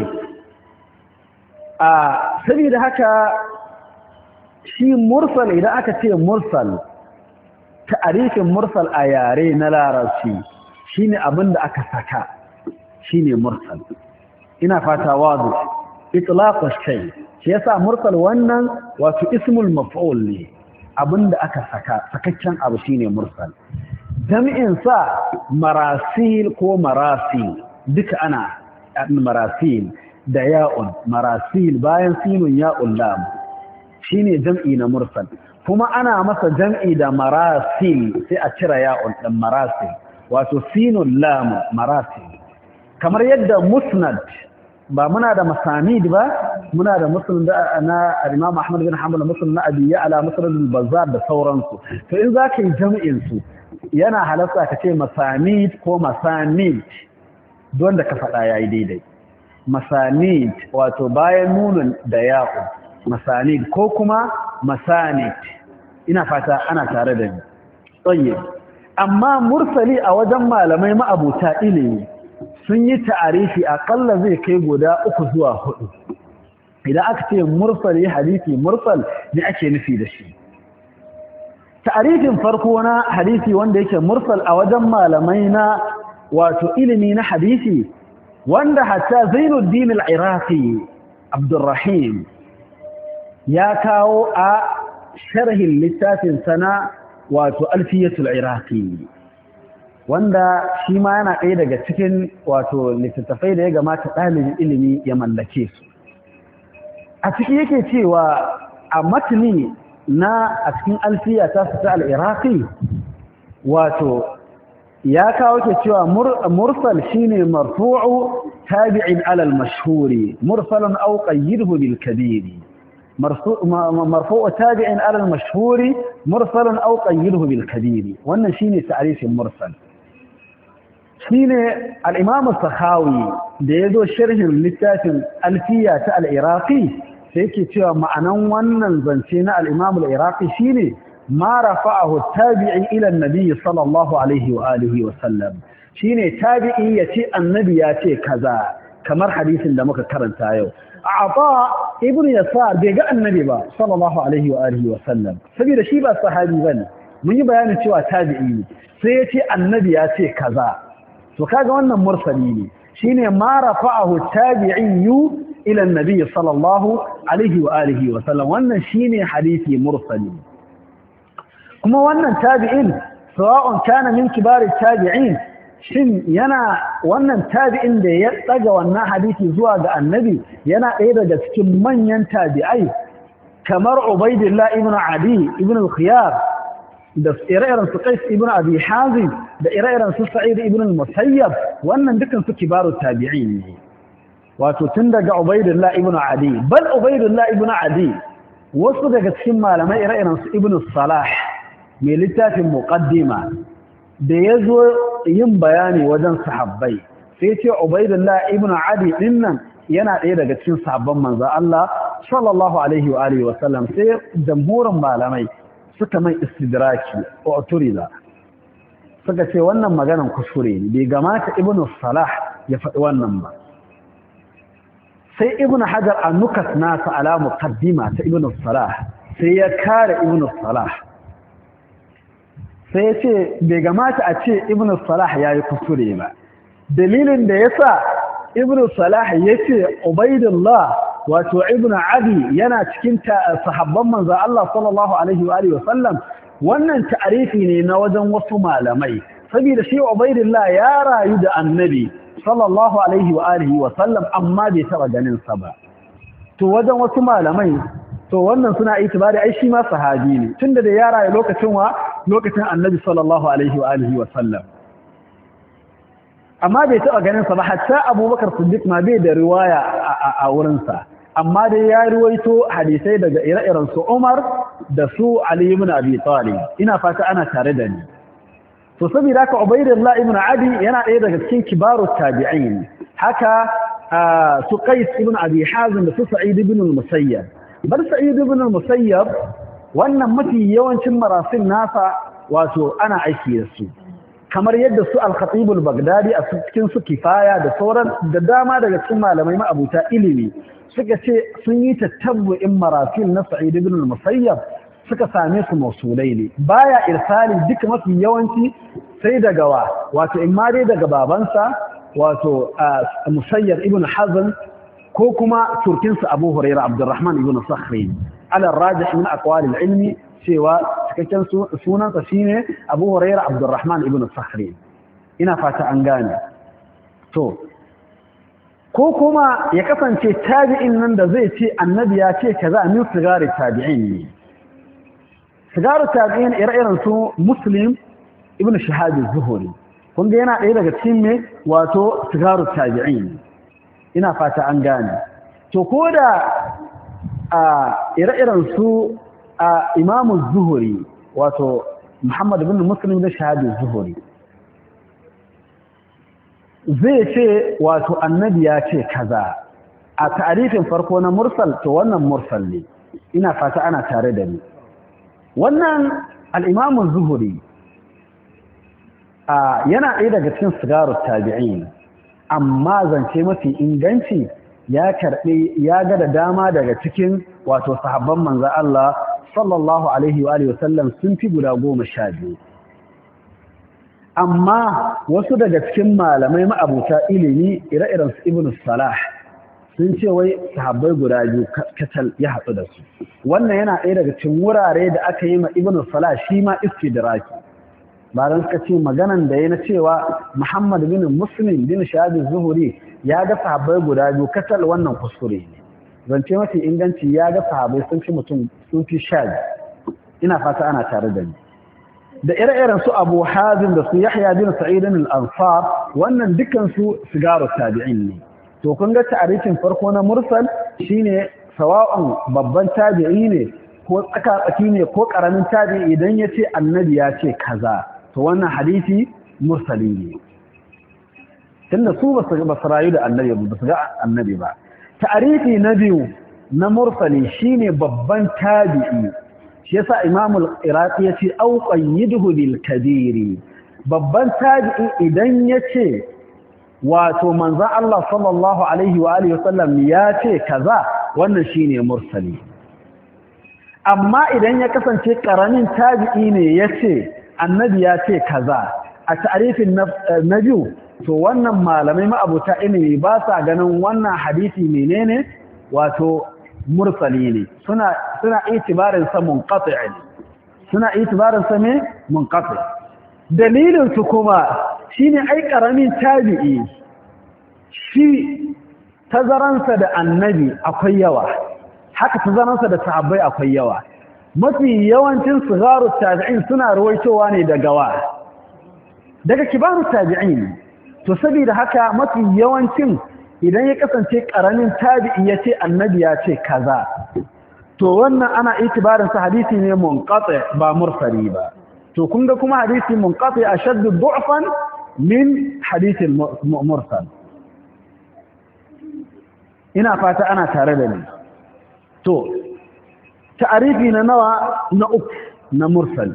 saboda haka shi mursal, idan aka ce mursal, ta'arifin mursal a yare na larabci shine abin da aka saka, shine mursal. Ina fata wazo itlaqu shay, shi yasa mursal wannan wato ismul maf'ul ne, abin da aka saka, sakakken abu shine mursal. Jami'in sa marasil ko marasil, duka ana marasil da ya'un, marasil bayan sinun ya'un lam, shine jam'i na mursal. Kuma ana masa jam'i da marasil, sai a cire ya'un ɗin marasil, wato sinun lam marasil. Kamar yadda musnad, ba muna da masanid ba, muna da musnad na Imam Ahmad bin Hanbal, musnad na Abi Ya'la, musnad al-Bazzar da sauransu. To in zaka yi jam'in su yana halarta ka ce masanid ko masanid, don da ka faɗa yayi daidai. Masanid wato bayan nunun da ya'un, masanid ko kuma masanid. Ina fata ana tare da ni. Tsaye. Amma mursali a wajen malamai ma'abuta ilimi sun yi ta'arifi aƙalla zai kai guda 3 zuwa 4. Idan aka ce mursali hadisi mursal ne ake nufi da shi. Ta'arifin farko na hadisi wanda yake mursal a wajen malamai na wato ilimi na hadisi, wanda hatta Zainuddin al-Iraqi Abdurrahim ya kawo a sharhin littafin sana wato Alfiyatul Iraqi, wanda shi ma yana ɗaya daga cikin wato littattafai da ya gamata ɗalibin ilimi ya mallake su. A ciki yake cewa a matni na a cikin alfiya ta fita al-Iraqi, wato ya kawo ke cewa mursal shine marfu'u tabi'in ala al-mashhuri mursalan aw qayyidhu bil kabiri. مرفوع تابع على المشهور مرسلا أو قيده بالكبير. wannan shine ta'rifin mursal. Shine al-Imam al-Sakhawi da yazo sharhin littafin Alfiya ta al-Iraqi sai yake cewa ma'anan wannan zance na al-Imam al-Iraqi shine ma rafa'ahu tabi'i ila an-nabi sallallahu alaihi wa alihi wa sallam. Shine tabi'i yace annabi ya ce kaza, kamar hadisin da muka karanta yau. Ata ibn Yasar bai ga annabi ba sallallahu alaihi wa alihi wa sallam, saboda shi ba sahabi bane. Mun yi bayani cewa tabi'i ne, sai ya ce annabi ya ce kaza. To kaga wannan mursali ne, shine ma rafa'ahu tabi'iyyu ila annabi sallallahu alaihi wa alihi wa sallam. Wannan shine hadisi mursali. Kuma wannan tabi'in sawa'un kana min kibarit tabi'in, shin yana wannan tabi'in da ya daga wannan hadisi zuwa ga annabi yana ɗaya daga cikin manyan tabi'ai kamar Ubaidillah ibn Adi ibn al-Khiyar da ire-iren su Qais ibn Abi Hazim da ire-iren su Sa'id ibn al-Musayyab, wannan dukan su kibaru tabi'in ne. wato tun daga Ubaydullah ibn Adi bal Ubaydullah ibn Adi wasu daga cikin malamai ire-iren su Ibn Salah mai littafin muqaddima da yazo yin bayani wajen sahabbai sai ce Ubaydullah ibn Adi dinnan yana ɗaya daga cikin sahabban manzo Allah sallallahu alaihi wa alihi wa sallam sai jamhurin malamai suka mai istidraki ko autorida suka ce wannan maganan kuskure ne bai gamata Ibn Salah ya faɗi wannan ba sai Ibn Hajar an-Nukat nasa ala muqaddima ta Ibn Salah sai ya kare Ibn Salah sai ya ce bai gamata a ce Ibn Salah yayi kuskure ba dalilin da yasa Ibn Salah yace Ubaydullah wato Ibn Adi yana cikin sahabban manzo Allah sallallahu alaihi wa alihi wasallam wannan ta'arifi ne na wajen wasu malamai saboda shi Ubaydullah ya rayu da Annabi sallallahu alaihi wa alihi wasallam amma bai taba ganin sa ba to wajen wasu malamai to wannan suna itibari ai shi ma sahabi ne tunda da ya rayu lokacin Annabi sallallahu alaihi wa alihi wasallam amma bai taɓa ganin sa ba hatta Abubakar Siddiq ma bai da riwaya a wurin sa amma dai ya riwaito hadisai daga ire-iren su Umar da su Ali ibn Abi Talib ina fata ana tare da ni to saboda haka Ubaydullah ibn Adi yana ɗaya daga cikin kibarut tabi'in haka su Qais ibn Abi Hazim da su Sa'id ibn al-Musayyab bar Sa'id ibn al-Musayyab wannan mafi yawancin marasil nasa wato ana aiki da su kamar yadda su al-Khatib al-Baghdadi a cikin su Kifaya da sauran da dama daga cikin malamai ma'abuta ilimi suka ce sun yi tatabbu'in marasil na Sa'id ibn al-Musayyab suka same su mausulai ne baya irsali duka mafi yawanci sai daga wato imma dai daga babansa wato Musayyab ibn Hazm ko kuma turkinsa Abu Hurairah Abdurrahman ibn Sakhri ala rajih min aqwal al-ilmi cewa cikakken sunansa shine Abu Hurairah Abdurrahman ibn Sakhri ina fata an gane to ko kuma ya kasance tabi'in nan da zai ce annabi ya ce kaza min sigari tabi'in ne sigari tabi'in ire-iren su Muslim ibn Shihab az-Zuhri kun ga yana ɗaya daga cikin me wato sigaru tabi'in ina fata an gane to koda ire-iren su Imam az-Zuhri wato Muhammad ibn Muslim da Shihab az-Zuhri zai ce wato annabi ya ce kaza a ta'arifin farko na mursal to wannan mursal ne ina fata ana tare da ni wannan al-Imam az-Zuhri yana ɗaya daga cikin sigarut tabi'in amma zance mafi inganci ya ga da dama daga cikin wato sahabban manzo Allah sallallahu alaihi wa alihi wasallam sun fi guda 12 amma wasu daga cikin malamai ma'abuta ilimi ire-iren su Ibn Salah sun ce wai sahabbai guda 2 kacal ya haɗu da su wannan yana ɗaya daga cikin wurare da aka yi ma Ibn Salah shi ma istidraki bayan suka ce maganan da ya na cewa Muhammad bin Muslim bin Shihab az-Zuhri ya ga sahabbai guda 2 kacal wannan kuskure ne zance mafi inganci ya ga sahabbai sun fi mutum sun fi 10 ina fata ana tare da ni da ire-iren su Abu Hazim da su Yahya bin Sa'id al-Ansar wannan dukkan su sigaru tabi'in ne to kun ga ta'arifin farko na mursal shine sawa'un babban tabi'i ne ko tsaka-tsaki ne ko karamin tabi'i idan yace annabi ya ce kaza to wannan hadisi mursali ne tunda su ba su rayu da annabi ba su ga annabi ba ta'arifi na biyu na mursali shine babban tabi'i shi yasa Imam al-Iraqi yace au qayyiduhu bil kabiri babban tabi'i idan yace wato manzon Allah sallallahu alaihi wa alihi wasallam yace kaza wannan shine mursali amma idan ya kasance karamin tabi'i ne yace annabi yace kaza a ta'rifin na biyu to wannan malamai ma'abuta ilimi ba sa ganin wannan hadisi menene wato mursali ne suna itibarin sa munqati suna itibarin sa ne munqati dalilin su kuma shine ai karamin tabi'i shi tazaransa da annabi akwai yawa haka tazaransa da sahabbai akwai yawa mafi yawancin sigaru tabi'in suna ruwaitowa ne daga kibaru tabi'in to saboda haka mafi yawancin idan ya kasance karamin tabi'i yace annabi ya ce kaza to wannan ana itibarin sa hadisi ne munqati ba mursali ba to kun ga kuma hadisi munqati ashaddu du'fan min hadith mursal ina fata ana tare da ni to ta'arifi na nawa na uku na mursal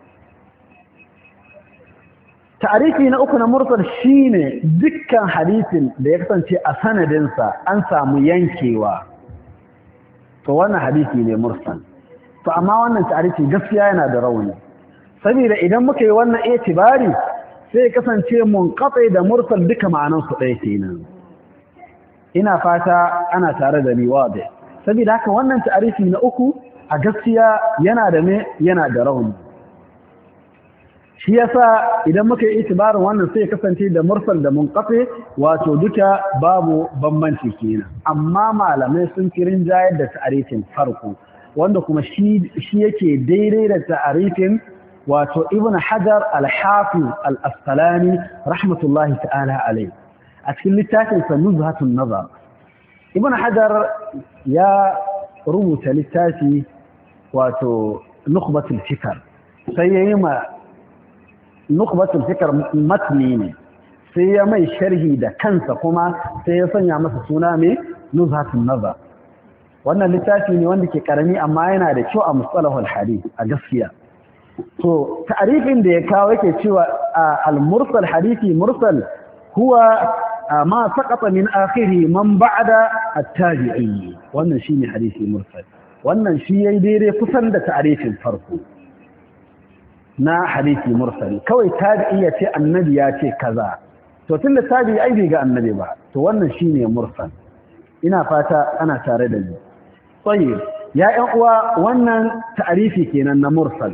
ta'arifi na uku na mursal shine dukkan hadisin da ya kasance a sanadinsa an samu yankewa to wannan hadisi ne mursal to amma wannan ta'arifi gaskiya yana da rauni saboda idan muka yi wannan itibari sai kasance munqati da mursal duka ma'anansu ɗaya kenan ina fata ana tare da ni wade saboda haka wannan ta'arifi na uku a gaskiya yana da yana da rauni shi yasa idan muka yi itibarin wannan sai kasance da mursal da munqati wato duka babu bambanci kenan amma malamai sun kirin jayar da ta'arifin farko wanda kuma shi yake daidai da ta'arifin wato ibn hajar al-hafiz al-asqalani rahmatullahi ta'ala alayhi a cikin littafin sa nuzhatun nazar ibn hajar ya rubuta littafi wato nukhbatul fikr sai yayi ma nukhbatul fikr matni ne sai ya mai sharhi da kansa kuma sai ya sanya masa suna mai nuzhatun nazar wannan littafi ne wanda ke karami amma yana da kyau a mustalahul hadith a gaskiya to ta'rifin da ya kawo yake cewa al-mursal hadithi mursal huwa ma saqata min akhiri man ba'da at-tabi'i wannan shine hadisi mursal wannan shi yayi daidai kusan da ta'rifin farko na hadisi mursal kawai tabi'i ya ce annabi ya ce kaza to tunda tabi'i ai bai ga annabi ba to wannan shine mursal ina fata ana tare da ni tayyib ya ƴan uwa wannan ta'rifi kenan na mursal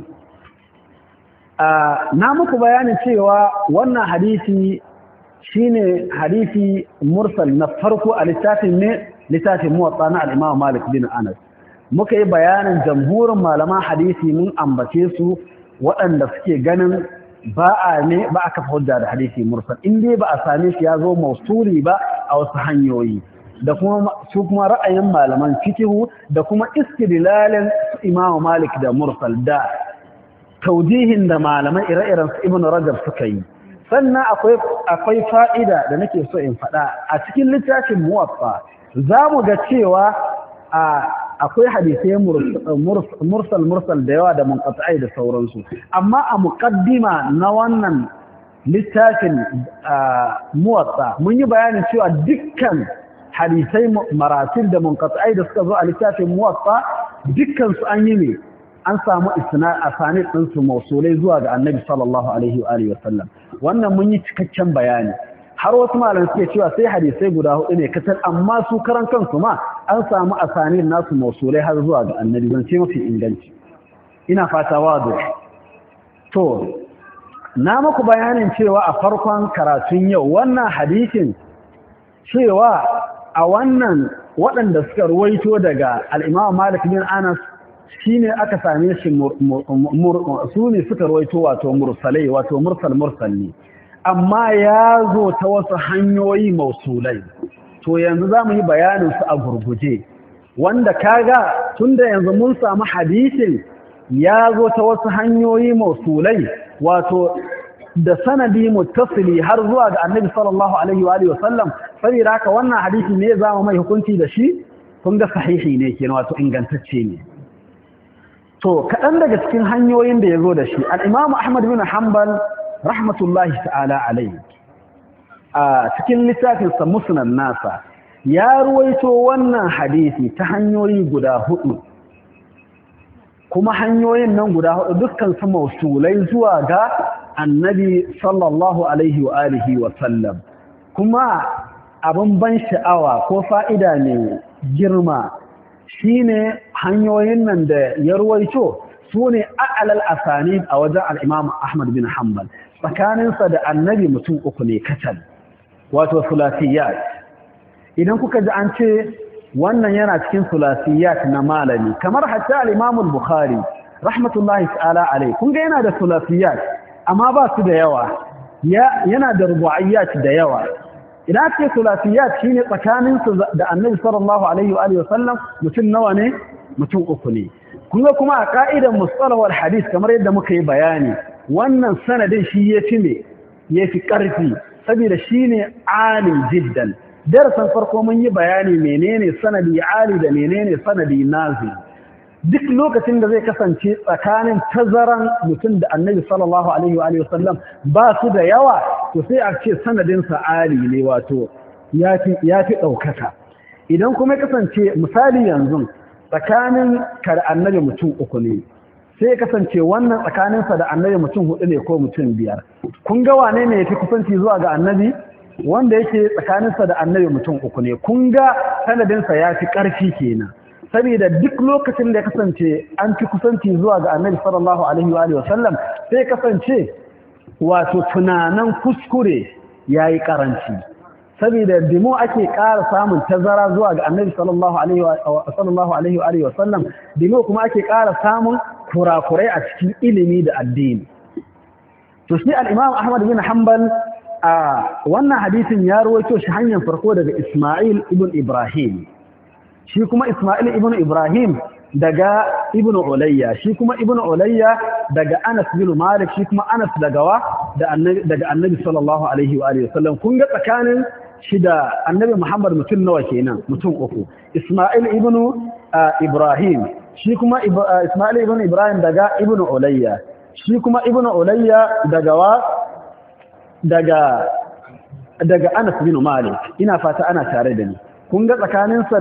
na muku bayanin cewa wannan hadisi shine hadisi mursal na farko a littafin muwatta na al-Imam Malik bin Anas muka yi bayanin jamhurin malaman hadisi mun ambace su waɗanda suke ganin ba a kafa hujja da hadisi mursal in dai ba a same shi ya zo mausuli ba a wasu hanyoyi da kuma su kuma ra'ayin malaman fiqh da kuma istidlalin Imam Malik da mursal da taujihin da malamai ire-iren su Ibn Rajab suka yi sannan akwai fa'ida da nake so in faɗa a cikin littafin muwaffa za mu ga cewa akwai hadisai mursal da yawa da munqati'ai da sauransu amma a muqaddima na wannan littafin muwaffa mun yi bayanin cewa dukkan hadisai maratil da munqati'ai da suka zo a littafin muwaffa dukkan su an yi ne an samu asanid ɗinsu mausulai zuwa ga annabi sallallahu alaihi wa alihi wasallam wannan mun yi cikakken bayani har wasu malamai suke cewa sai hadisai guda hudu ne kacal amma su karan kansu ma an samu asanid nasu mausulai har zuwa ga annabi zan ce mafi inganci ina fata wadu to na muku bayanin cewa a farkon karatun yau wannan hadisin cewa a wannan waɗanda suka ruwaito daga al-Imam Malik bin Anas shine aka same shi su ne suka rawaito wato mursalai wato mursal ne amma ya zo ta wasu hanyoyi mausulai to yanzu za mu yi bayanin su a gurguje wanda kaga tunda yanzu mun samu hadisin ya zo ta wasu hanyoyi mausulai wato da sanadi muttasili har zuwa ga annabi sallallahu alaihi wa alihi wasallam saboda haka wannan hadisi ne za mu mai hukunci da shi kun ga sahihi ne kenan wato ingantacce ne to kaɗan daga cikin hanyoyin da ya zo da shi al'imamu Ahmad bin Hanbal rahmatullahi ta'ala alaihi a cikin littafinsa musnad nasa ya ruwaito wannan hadisi ta hanyoyi guda hudu kuma hanyoyin nan guda hudu dukkan su mausulai zuwa ga annabi sallallahu alaihi wa alihi wa sallam kuma abin ban sha'awa ko fa'ida ne girma shine hanyoyin nan da ya ruwaito su ne a'lal asanid a wajen al-Imam Ahmad bin Hanbal tsakaninsa da annabi mutum uku ne kacal wato sulasiyat idan kuka ji an ce wannan yana cikin sulasiyat na malami kamar hatta al-Imam al-Bukhari rahmatullahi ta'ala alayhi kun ga yana da sulasiyat amma ba su da yawa yana da rubu'iyat da yawa idan ake sulasiyat shine tsakanin su da annabi sallallahu alaihi wa sallam mutum nawa ne mutum uku ne kuma a ka'idar mustalah wal hadith kamar yadda muka yi bayani wannan sanadin shi yafi karfi saboda shine ali jiddan darasan farko mun yi bayani menene sanadi ali da menene sanadi nazil duk lokacin da zai kasance tsakanin tazaran mutum da annabi sallallahu alaihi wa sallam ba su da yawa to sai a ce sanadinsa ali ne wato ya fi ɗaukaka idan kuma kasance misali yanzu tsakanin ka da annabi mutum uku ne sai kasance wannan tsakaninsa da annabi mutum hudu ne ko mutum biyar kun ga wane ne ya fi kusanci zuwa ga annabi wanda yake tsakaninsa da annabi mutum uku ne kun ga sanadinsa ya fi ƙarfi kenan saboda duk lokacin da ya kasance an fi kusanci zuwa ga annabi sallallahu alaihi wa sallam sai kasance wato tunanan kuskure yayi karanci saboda dimo ake ƙara samun tazara zuwa ga annabi sallallahu alaihi wa sallam dimo kuma ake ƙara samun kurakurai a cikin ilimi da addini to shi al-Imam Ahmad bin Hanbal a wannan hadisin ya rawaito shi hanyar farko daga Isma'il ibn Ibrahim shi kuma Ismail ibn Ibrahim daga Ibn Ulayya shi kuma Ibn Ulayya daga Anas bin Malik shi kuma Anas daga Annabi sallallahu alaihi wa sallam kun ga tsakanin shi da Annabi Muhammad mutum nawa kenan mutum uku Ismail ibn Ibrahim shi kuma Ismail ibn Ibrahim daga Ibn Ulayya shi kuma Ibn Ulayya daga Anas bin Malik ina fata ana tare da ni kun ga tsakaninsa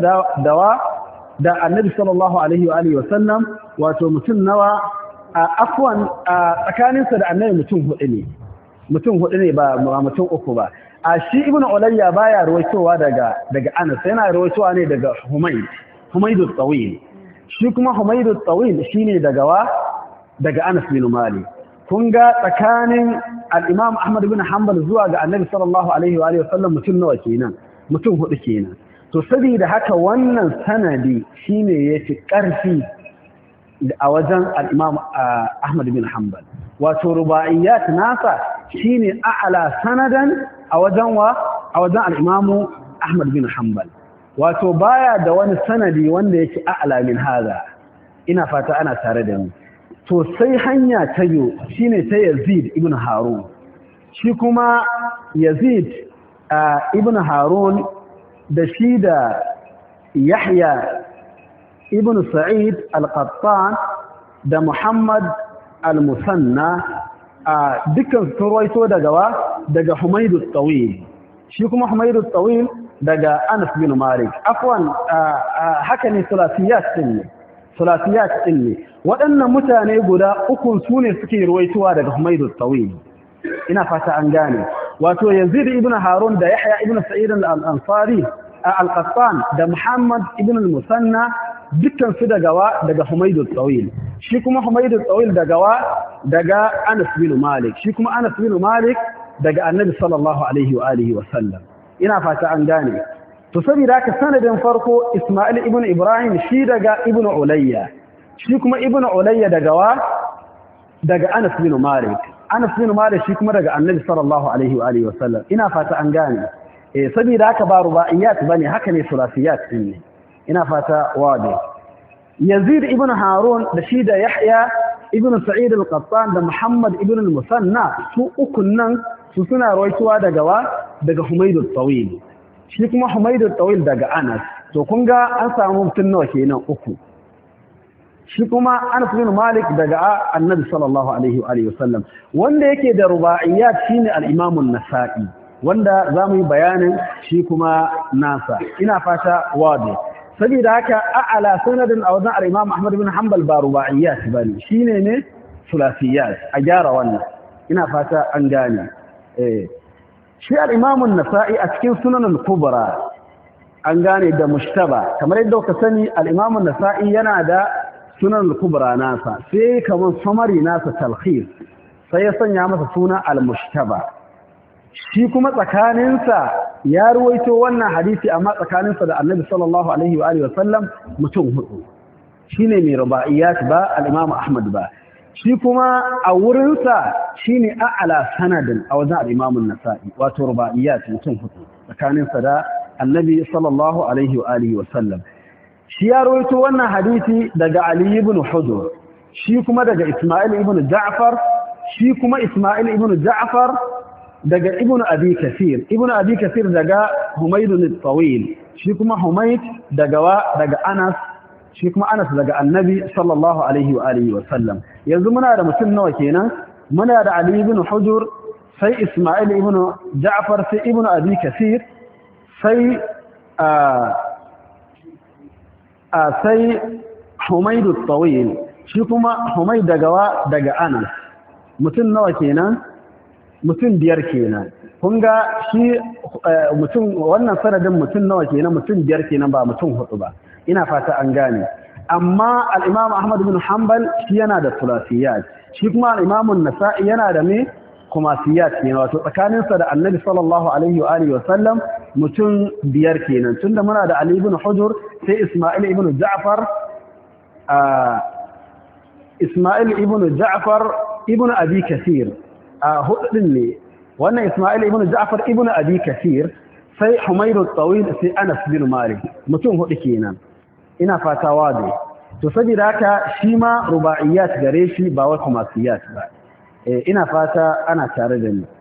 da annabi sallallahu alaihi wa sallam wato mutum nawa afwan tsakaninsa da annabi mutum hudu ne ba mutum uku ba a shi ibnu ulayya baya rawaitowa daga Anas yana rawaitowa ne daga Humayd al-Tawil shi kuma Humayd al-Tawil shine daga Anas bin Malik kun ga tsakanin al-Imam Ahmad bin Hanbal zuwa ga annabi sallallahu alaihi wa sallam mutum nawa kenan mutum hudu kenan to saboda haka wannan sanadi shine yafi ƙarfi a wajen al-Imam Ahmad bin Hanbal wato rubaiyat nasa shine a'la sanadan a wajen al-Imam Ahmad bin Hanbal wato baya da wani sanadi wanda yake a'la min hada ina fata ana tare da mu to sai hanya ta biyu shine ta Yazid ibn Harun shi kuma Yazid ibn Harun da shi da Yahya ibn Sa'id al-Qattan da Muhammad al-Musanna dukkan sun rawaito daga Humayd al-Tawil shi kuma Humayd al-Tawil daga Anas bin Malik afwan haka ne sulasiyat din ne waɗannan mutane guda uku su ne suke rawaitowa daga Humayd al-Tawil ina fata an gane wato Yazid ibn Harun da Yahya ibn Sa'id al-Ansari al-Qattan da Muhammad ibn al-Musanna dukkan su daga Humayd al-Tawil shi kuma Humayd al-Tawil daga Anas bin Malik shi kuma Anas bin Malik daga Annabi sallallahu alaihi wa alihi wa sallam ina fata an gane to saboda haka sanadin farko Isma'il ibn Ibrahim shi daga Ibn Ulayya shi kuma Ibn Ulayya daga Anas bin Malik Anas bin Malik shi kuma daga Annabi sallallahu alaihi wa alihi wa sallam ina fata an gane saboda haka ba rubaiyat bane haka ne sulasiyat ne ina fata wade Yazid ibn Harun da shi da Yahya ibn Sa'id al-Qattan da Muhammad ibn al-Musanna su ukun nan su suna rawaituwa daga Humayd al-Tawil shi kuma Humayd al-Tawil daga Anas to kun ga an samu mutun nawa kenan uku shi kuma Anas bin Malik daga Annabi sallallahu alaihi wa alihi wasallam wanda yake da rubaiyat shine al-Imam an-Nasa'i wanda zamu yi bayanin shi kuma nasa ina fata wade saboda haka a'ala sanadin a wajen al-Imam Ahmad bin Hanbal ba rubaiyat bane shine ne sulasiyat a gyara wannan ina fata an gane shi al-Imam an-Nasa'i a cikin Sunan al-Kubra an gane da mushtaba kamar yadda ka sani al-Imam an-Nasa'i yana da Sunan al-Kubra nasa sai kaman samari nasa talkhis sai ya sanya masa suna al-mushtaba shi kuma tsakaninsa ya ruwaito wannan hadisi amma tsakaninsa da Annabi sallallahu alaihi wa alihi wasallam mutum hudu shine mai rubaiyat ba al-Imam Ahmad ba shi kuma a wurinsa shine a'la sanadin a wajen al-Imam an-Nasa'i wato rubaiyat mutum hudu tsakaninsa da annabi sallallahu alaihi wa alihi wa sallam. Shi ya rawaito wannan hadisi daga Ali ibn Hujr, shi kuma daga Isma'il ibn Ja'far, shi kuma Isma'il ibn Ja'far daga Ibn Abi Kathir, Ibn Abi Kathir daga Humayd al-Tawil, shi kuma Humayd daga Anas, shi kuma Anas daga Annabi sallallahu alaihi wa alihi wa sallam. Yanzu muna da mutum nawa kenan? Muna da Ali ibn Hujr, sai Isma'il ibn Ja'far, sai Ibn Abi Kathir, sai sai Humayd al-Tawil, shi kuma Humayd daga Anas. Mutum nawa kenan? Mutum biyar kenan. Kun ga shi mutum wannan sanadin mutum nawa kenan? Mutum biyar kenan, ba mutum hudu ba. Ina fata an gane. Amma al-Imam Ahmad bin Hanbal shi yana da sulasiyat, shi kuma al-Imam an-Nasa'i yana da me kumasiyat kenan, wato tsakaninsa da Annabi sallallahu alaihi wa alihi wa sallam mutum biyar kenan. Tunda muna da Ali ibn Hujr, sai Isma'il ibn Ja'far, Isma'il ibn Ja'far ibn Abi Kathir, hudu din ne. Wannan Isma'il ibn Ja'far ibn Abi Kathir, sai Humayd al-Tawil, sai Anas bin Malik, mutum hudu kenan. Ina fata wade. To saboda haka shi ma ruba'iyat gare shi ba wa kumasiyat ba. Ina fata ana tare da ni.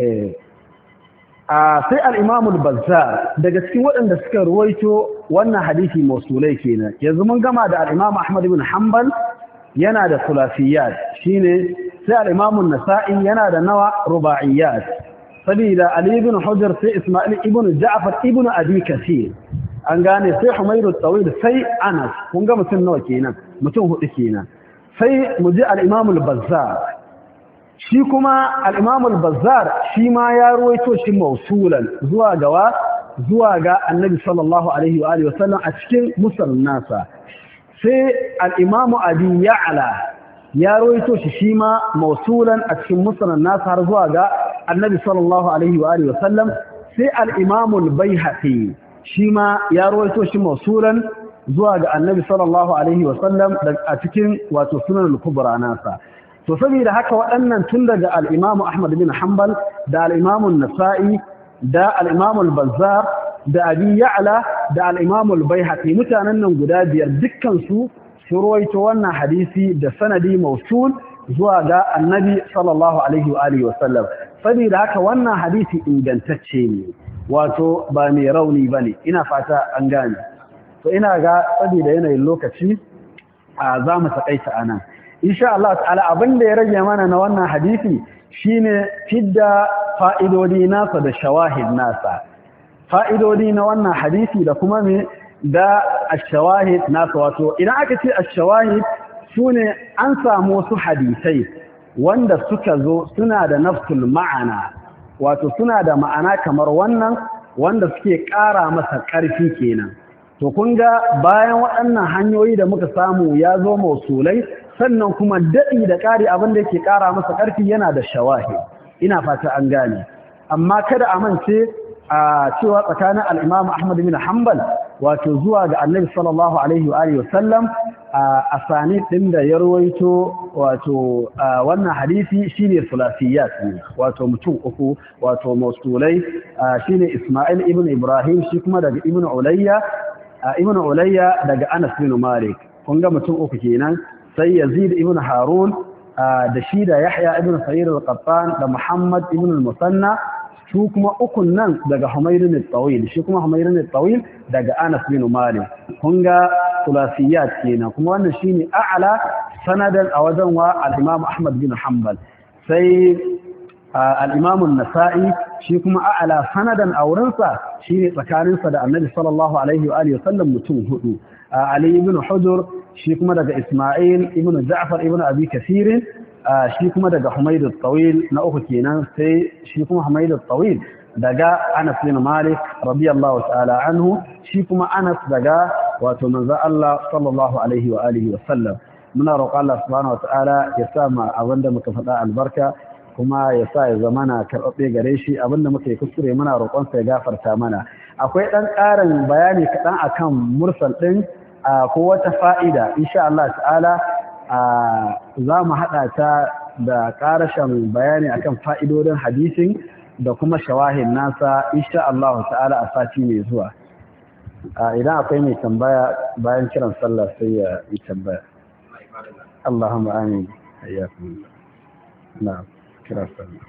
Sai al-Imam al-Bazzar daga cikin waɗanda suka ruwaito wannan hadisi mausulai kenan. Yanzu mun gama da al-Imam Ahmad ibn Hanbal, yana da sulasiyat, shine sai al-Imam an-Nasa'i yana da nawa ruba'iyat. Sabida Ali ibn Hujr, sai Isma'il ibn Ja'far ibn Abi Kathir, an gane, sai Humayd al-Tawil, sai Anas. Kun ga mutum nawa kenan? Mutum hudu kenan. Sai mu ji al-Imam al-Bazzar, shi kuma al-Imam al-Bazzar shi ma ya ruwaito shi mausulan zuwa ga Annabi sallallahu alaihi wa alihi wasallam a cikin musnad nasa. Sai al-Imam Abi Ya'la ya ruwaito shi ma mausulan a cikin musnad nasa har zuwa ga Annabi sallallahu alaihi wa alihi wasallam. Sai al-Imam al-Baihaqi shi ma ya ruwaito shi mausulan zuwa ga Annabi sallallahu alaihi wasallam a cikin wato sunan al-kubra nasa. To saboda haka waɗannan tun daga al-Imam Ahmad bin Hanbal da al-Imam an-Nasa'i da al-Imam al-Bazzar da Abi Ya'la da al-Imam al-Baihaqi, mutanen nan guda biyar dukkan su ruwaito wannan hadisi da sanadi mausul zuwa ga Annabi sallallahu alaihi wa alihi wasallam. Saboda haka wannan hadisi ingantacce ne, wato ba mai rauni bane. Ina fata an gane. To ina ga saboda yanayin lokaci za mu takaita anan. Insha Allah ta'ala abin da ya rage mana na wannan hadisi shine fidda fa'idodi nasa da shawahid nasa. Fa'idodi na wannan hadisi da kuma me da ash-shawahid nasa, wato idan aka ce ash-shawahid sune an samu wasu hadisai wanda suka zo suna da nafsul ma'ana, wato suna da ma'ana kamar wannan wanda suke ƙara masa ƙarfi kenan. To kun ga bayan waɗannan hanyoyi da muka samu ya zo mausulai, sannan kuma daɗi da ƙari abin da yake ƙara masa ƙarfi yana da shawahi. Ina fata an gane. Amma kada a mance a cewa tsakanin al-Imam Ahmad bin Hanbal wato zuwa ga Annabi sallallahu alaihi wa alihi wasallam a sani din da ya rawaito wato wannan hadisi shine sulasiyat ne, wato mutum uku, wato mausulai, shine Isma'il ibn Ibrahim, shi kuma daga Ibn Ulayya daga Anas bin Malik. Kun ga mutum uku kenan. Sai Yazid ibn Harun da shi da Yahya ibn Sa'id al-Qattan da Muhammad ibn al-Musanna, su kuma ukun nan daga Humayr al-Tawil, shi kuma Humayr al-Tawil daga Anas bin Malik. Kun ga sulasiyat kenan, kuma wannan shine a'la sanadan a wajen wa al-Imam Ahmad bin Hanbal. Sai al-Imam an-Nasa'i shi kuma a'la sanadan a wurinsa shine tsakaninsa da Annabi sallallahu alaihi wa alihi wasallam mutum hudu. Ali ibn Hujr shi kuma daga Isma'il ibn Ja'far ibn Abi Kathir, shi kuma daga Humayd al-Tawil na uku kenan. Sai shi kuma Humayd al-Tawil daga Anas bin Malik radiyallahu ta'ala anhu, shi kuma Anas daga wato manzo Allah sallallahu alaihi wa alihi wa sallam. Muna roƙon Allah subhanahu wa ta'ala ya sa ma abinda muka faɗa albarka, kuma ya sa ya zamana karɓaɓɓe gare shi. Abinda muka yi kuskure muna roƙon sa ya gafarta mana. Akwai ɗan ƙarin bayani kaɗan akan mursal ɗin ko wata fa'ida, insha Allah ta'ala za mu haɗa ta da ƙarashin bayani akan fa'idodin hadisin da kuma shawahin nasa insha Allah ta'ala a sati mai zuwa. Idan akwai mai tambaya bayan kiran sallah sai ya yi tambaya. Allahumma amin. Hayyakum. Na'am, kira sallah.